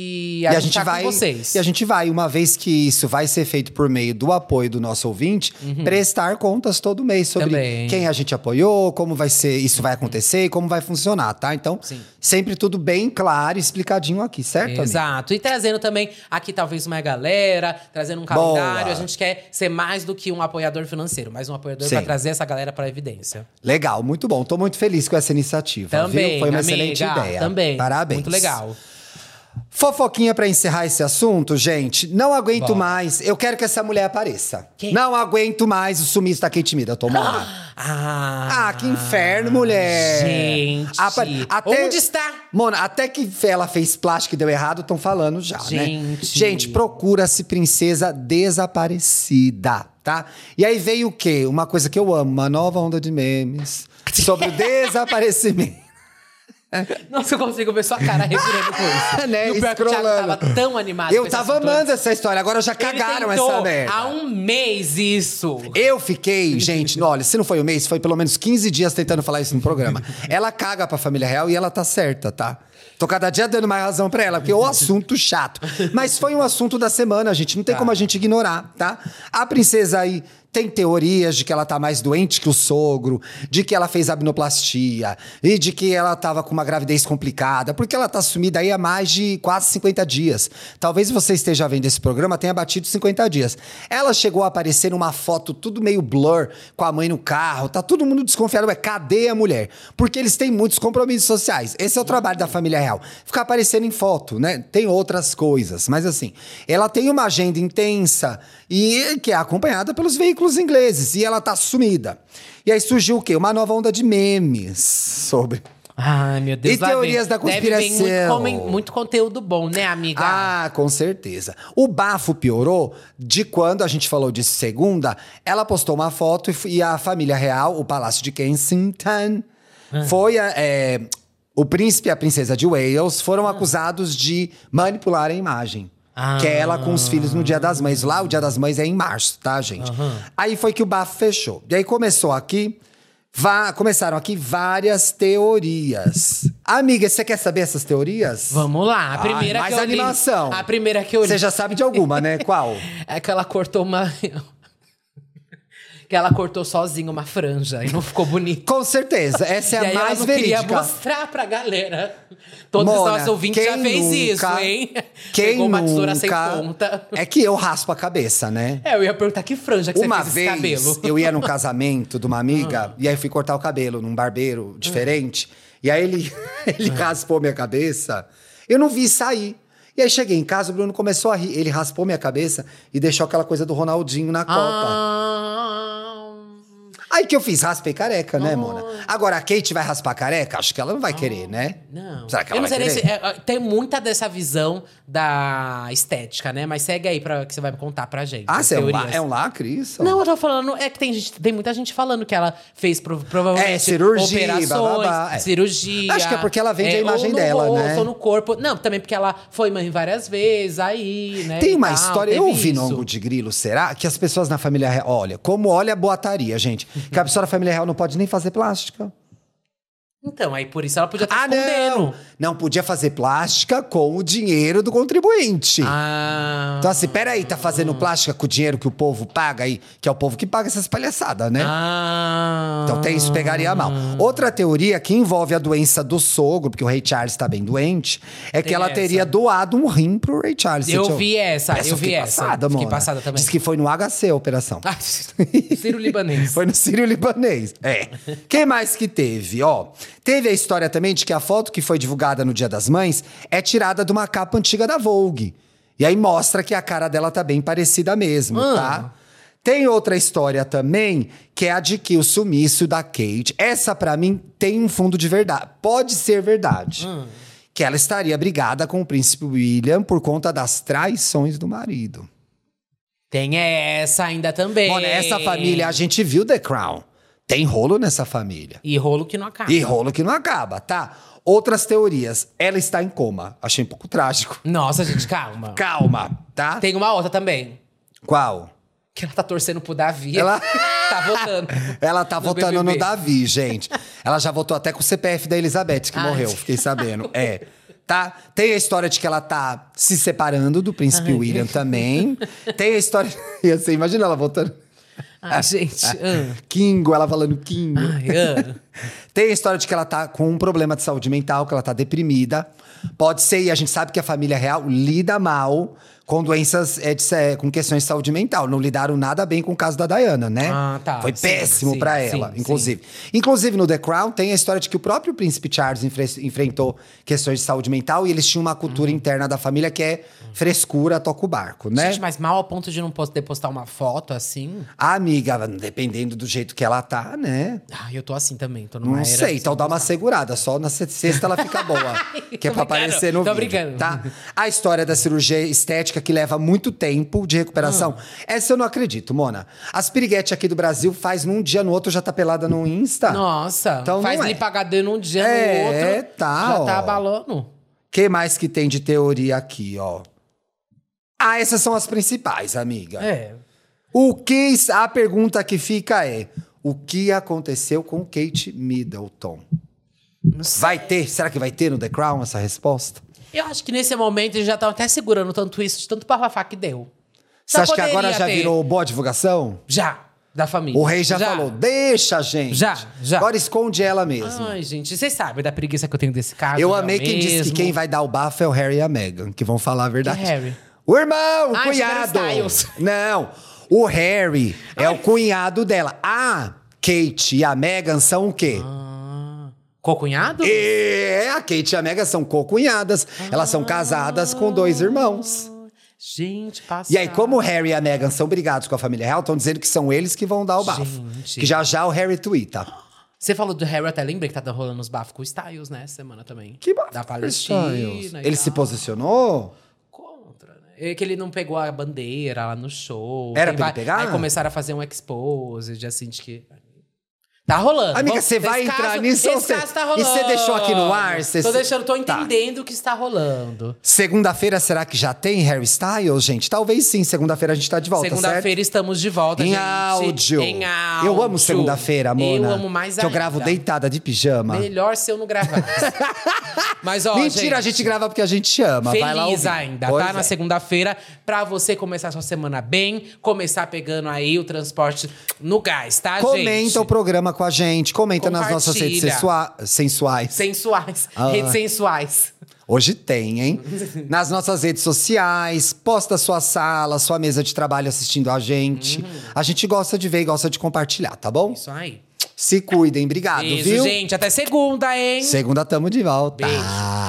e a gente tá vai, com vocês. E a gente vai, uma vez que isso vai ser feito por meio do apoio do nosso ouvinte, prestar contas todo mês sobre Também. quem a gente apoiou, como vai ser, isso vai acontecer e como vai funcionar, tá? Então, Sim. sempre tudo bem claro e explicadinho aqui, certo, amigo? Exato. E trazendo também aqui talvez uma galera, trazendo um calendário. Boa. A gente quer ser mais do que um apoiador financeiro, mas um apoiador Sim. para trazer essa galera para evidência. Legal, muito bom. Tô muito feliz com essa iniciativa, Também, viu? Foi uma amiga, excelente ideia. Também. Parabéns. Muito legal. Fofoquinha pra encerrar esse assunto, gente. Não aguento Bora. mais. Eu quero que essa mulher apareça. Quem? Não aguento mais o sumiço da Kate Middleton, Mona. Que inferno, mulher. Gente. Até, Onde está? Mona, até que ela fez plástico e deu errado, estão falando já, né? Gente. Gente, procura-se princesa desaparecida, tá? E aí veio o quê? Uma coisa que eu amo, uma nova onda de memes sobre o desaparecimento. Nossa, eu consigo ver sua cara revirando com isso. Né? E o pior é que o Thiago Scrollando. tava tão animado Eu com esse tava assunto amando antes. essa história, agora já Ele cagaram tentou essa merda. há um mês isso. Eu fiquei, gente, olha, se não foi um mês, foi pelo menos 15 dias tentando falar isso no programa. Ela caga pra família real e ela tá certa, tá? Tô cada dia dando mais razão pra ela, porque é um assunto chato. Mas foi um assunto da semana, gente, não tem como a gente ignorar, tá? A princesa aí tem teorias de que ela tá mais doente que o sogro, de que ela fez abnoplastia e de que ela tava com uma gravidez complicada, porque ela tá sumida aí há mais de quase 50 dias. Talvez você esteja vendo esse programa, tenha batido 50 dias. Ela chegou a aparecer numa foto tudo meio blur, com a mãe no carro, tá todo mundo desconfiado. Cadê a mulher? Porque eles têm muitos compromissos sociais. Esse é o trabalho da família real. Ficar aparecendo em foto, né? Tem outras coisas, mas assim, ela tem uma agenda intensa e que é acompanhada pelos veículos ingleses, e ela tá sumida. E aí surgiu o quê? Uma nova onda de memes sobre... Ai, meu Deus. E teorias da conspiração. Deve vir muito conteúdo bom, né, amiga? Ah, com certeza. O bafo piorou de quando a gente falou disso segunda. Ela postou uma foto e a família real, o Palácio de Kensington, foi o príncipe e a princesa de Wales foram acusados de manipular a imagem. Que é ela com os filhos no Dia das Mães. Lá, o Dia das Mães é em março, tá, gente? Aí foi que o bafo fechou. E aí começaram aqui várias teorias. Amiga, você quer saber essas teorias? Vamos lá. A primeira mais que eu li. animação. A primeira que eu li. Você já sabe de alguma, né? Qual? É que ela cortou uma... ela cortou sozinha uma franja e não ficou bonito. Com certeza, essa é E a aí mais ela não verídica. queria mostrar pra galera. Todos os Mona, nossos ouvintes já quem fez isso, nunca- hein? Quem Pegou uma tesoura nunca... sem ponta. É que eu raspo a cabeça, né? É, eu ia perguntar que franja que Uma você fez esse vez, cabelo. eu ia num casamento de uma amiga, e aí fui cortar o cabelo num barbeiro diferente. E aí ele raspou minha cabeça. Eu não vi sair. E aí cheguei em casa, o Bruno começou a rir. Ele raspou minha cabeça e deixou aquela coisa do Ronaldinho na copa. Aí que eu fiz? Raspei careca, né, Mona? Agora, a Kate vai raspar careca? Acho que ela não vai querer, né? Não. Será que Eu ela não sei vai nem querer? se, tem muita dessa visão da estética, né? Mas segue aí que você vai contar pra gente. Ah, as você teorias. é um lacre isso? Não, eu tô falando. É que tem muita gente falando que ela fez provavelmente É, cirurgia, operações, bababá, é. cirurgia. Acho que é porque ela vende a imagem ou no dela, rosto, né? Ou no corpo. Não, também porque ela foi mãe várias vezes, aí, né? Tem e uma tal, história, eu teve ouvi no isso. ângulo de grilo, será? Que as pessoas na família real. Olha, como olha a boataria, gente. Que a pessoa da família real não pode nem fazer plástica. Então, aí por isso ela podia estar Ah, escondendo. não! Não podia fazer plástica com o dinheiro do contribuinte. Ah. Então, assim, peraí, tá fazendo plástica com o dinheiro que o povo paga aí? Que é o povo que paga essas palhaçadas, né? Ah. Então tem isso, pegaria mal. Outra teoria que envolve a doença do sogro, porque o Ray Charles tá bem doente, é que Tem ela essa. teria doado um rim pro Ray Charles. Eu Você tinha- vi essa, eu vi fiquei essa. Passada, Fiquei Mona. passada também. Diz que foi no HC a operação. Ah, Ciro Libanês. Foi no Sírio Libanês. É. Quem mais que teve? Ó, teve a história também de que a foto que foi divulgada no Dia das Mães é tirada de uma capa antiga da Vogue. E aí mostra que a cara dela tá bem parecida mesmo, tá? Tem outra história também, que é a de que o sumiço da Kate. Essa, pra mim, tem um fundo de verdade. Pode ser verdade. Que ela estaria brigada com o príncipe William por conta das traições do marido. Tem essa ainda também. Bom, nessa família, a gente viu The Crown. Tem rolo nessa família. E rolo que não acaba. E rolo que não acaba, tá? Outras teorias. Ela está em coma. Achei um pouco trágico. Nossa, gente, calma. Calma, tá? Tem uma outra também. Qual? Que ela tá torcendo pro Davi. Ela- tá votando. Ela tá No votando no BBB. Davi, gente. Ela já votou até com o CPF da Elizabeth, que Ai. morreu. Fiquei sabendo. É. Tá? Tem a história de que ela tá se separando do príncipe William também. Tem a história... E assim, imagina ela votando... Ai, gente. Kingo, ela falando Kingo. Ai, Tem a história de que ela tá com um problema de saúde mental, que ela tá deprimida. Pode ser, e a gente sabe que a família real lida mal com doenças, com questões de saúde mental. Não lidaram nada bem com o caso da Diana, né? Ah, tá. Foi Sim, péssimo sim, pra sim, ela, sim. inclusive. Inclusive, no The Crown, tem a história de que o próprio príncipe Charles enfrentou questões de saúde mental e eles tinham uma cultura interna da família que é frescura, toca o barco, né? Gente, mas mal ao ponto de não poder postar uma foto assim. A amiga, dependendo do jeito que ela tá, né? Ai, eu tô assim também. Tô numa Não era sei, então sem dá uma postar. segurada. Só na sexta ela fica boa. Que é Tô pra brincando, aparecer no tô vídeo, brincando. tá? A história da cirurgia estética que leva muito tempo de recuperação. Essa eu não acredito, Mona. As piriguetes aqui do Brasil faz num dia, no outro já tá pelada no Insta. Nossa, Então faz não é. lipa HD num dia, É, no outro. tá, Já ó. tá abalando. Que mais que tem de teoria aqui, ó? Ah, essas são as principais, amiga. É. A pergunta que fica é: o que aconteceu com Kate Middleton? Não sei. Vai ter? Será que vai ter no The Crown essa resposta? Eu acho que nesse momento eles já estão até segurando tanto isso, de tanto bafafá que deu. Você acha que poderia agora já ter. virou boa divulgação? Já, da família. O rei já falou, deixa, gente. Já. Agora esconde ela mesmo. Ai, gente, vocês sabem da preguiça que eu tenho desse caso. Eu já amei quem disse que mesmo. quem vai dar o bafo é o Harry e a Meghan, que vão falar a verdade. Que Harry? O irmão, o Ah, cunhado. Harry Styles. Não, o Harry é o cunhado dela. A Kate e a Meghan são o quê? Co-cunhado? A Kate e a Meghan são co-cunhadas. Elas são casadas com 2 irmãos. Gente, passa. E aí, como o Harry e a Meghan são brigados com a família real, estão dizendo que são eles que vão dar o bafo. Gente. Que já o Harry tuita. Você falou do Harry, eu até lembrei que tá rolando os bafos com o Styles, né? Essa semana também. Que bafo Da com Palestina. Styles? e Ele se tal. posicionou? Contra, né? É que ele não pegou a bandeira lá no show. Era Tem pra ele pegar? Aí começaram a fazer um exposed, assim, de que... Tá rolando. Amiga, Vamos- você vai esse entrar caso- nisso ou Esse você... caso tá rolando. E você deixou aqui no ar? Tô Tá. entendendo o que está rolando. Segunda-feira, será que já tem Harry Styles, gente? Talvez sim. Segunda-feira a gente tá de volta, Segunda-feira estamos de volta, certo? Em gente. áudio. Em áudio. Eu amo segunda-feira, Mona. Eu amo mais Que eu ainda. gravo deitada de pijama. Melhor se eu não gravasse. Mas, ó, Mentira, a gente grava porque a gente ama. Vai lá Feliz ouvir. ainda, Pois tá? Na é. segunda-feira, pra você começar sua semana bem, começar pegando aí o transporte no gás, tá, gente? Comenta o programa com a gente. Comenta nas nossas redes Compartilha. sensuais. Sensuais. Ah. Redes sensuais. Hoje tem, hein? Nas nossas redes sociais, posta sua sala, sua mesa de trabalho assistindo a gente. A gente gosta de ver e gosta de compartilhar, tá bom? Isso aí. Se cuidem, obrigado, Beijo, viu? gente. Até segunda, hein? Segunda tamo de volta. Beijo.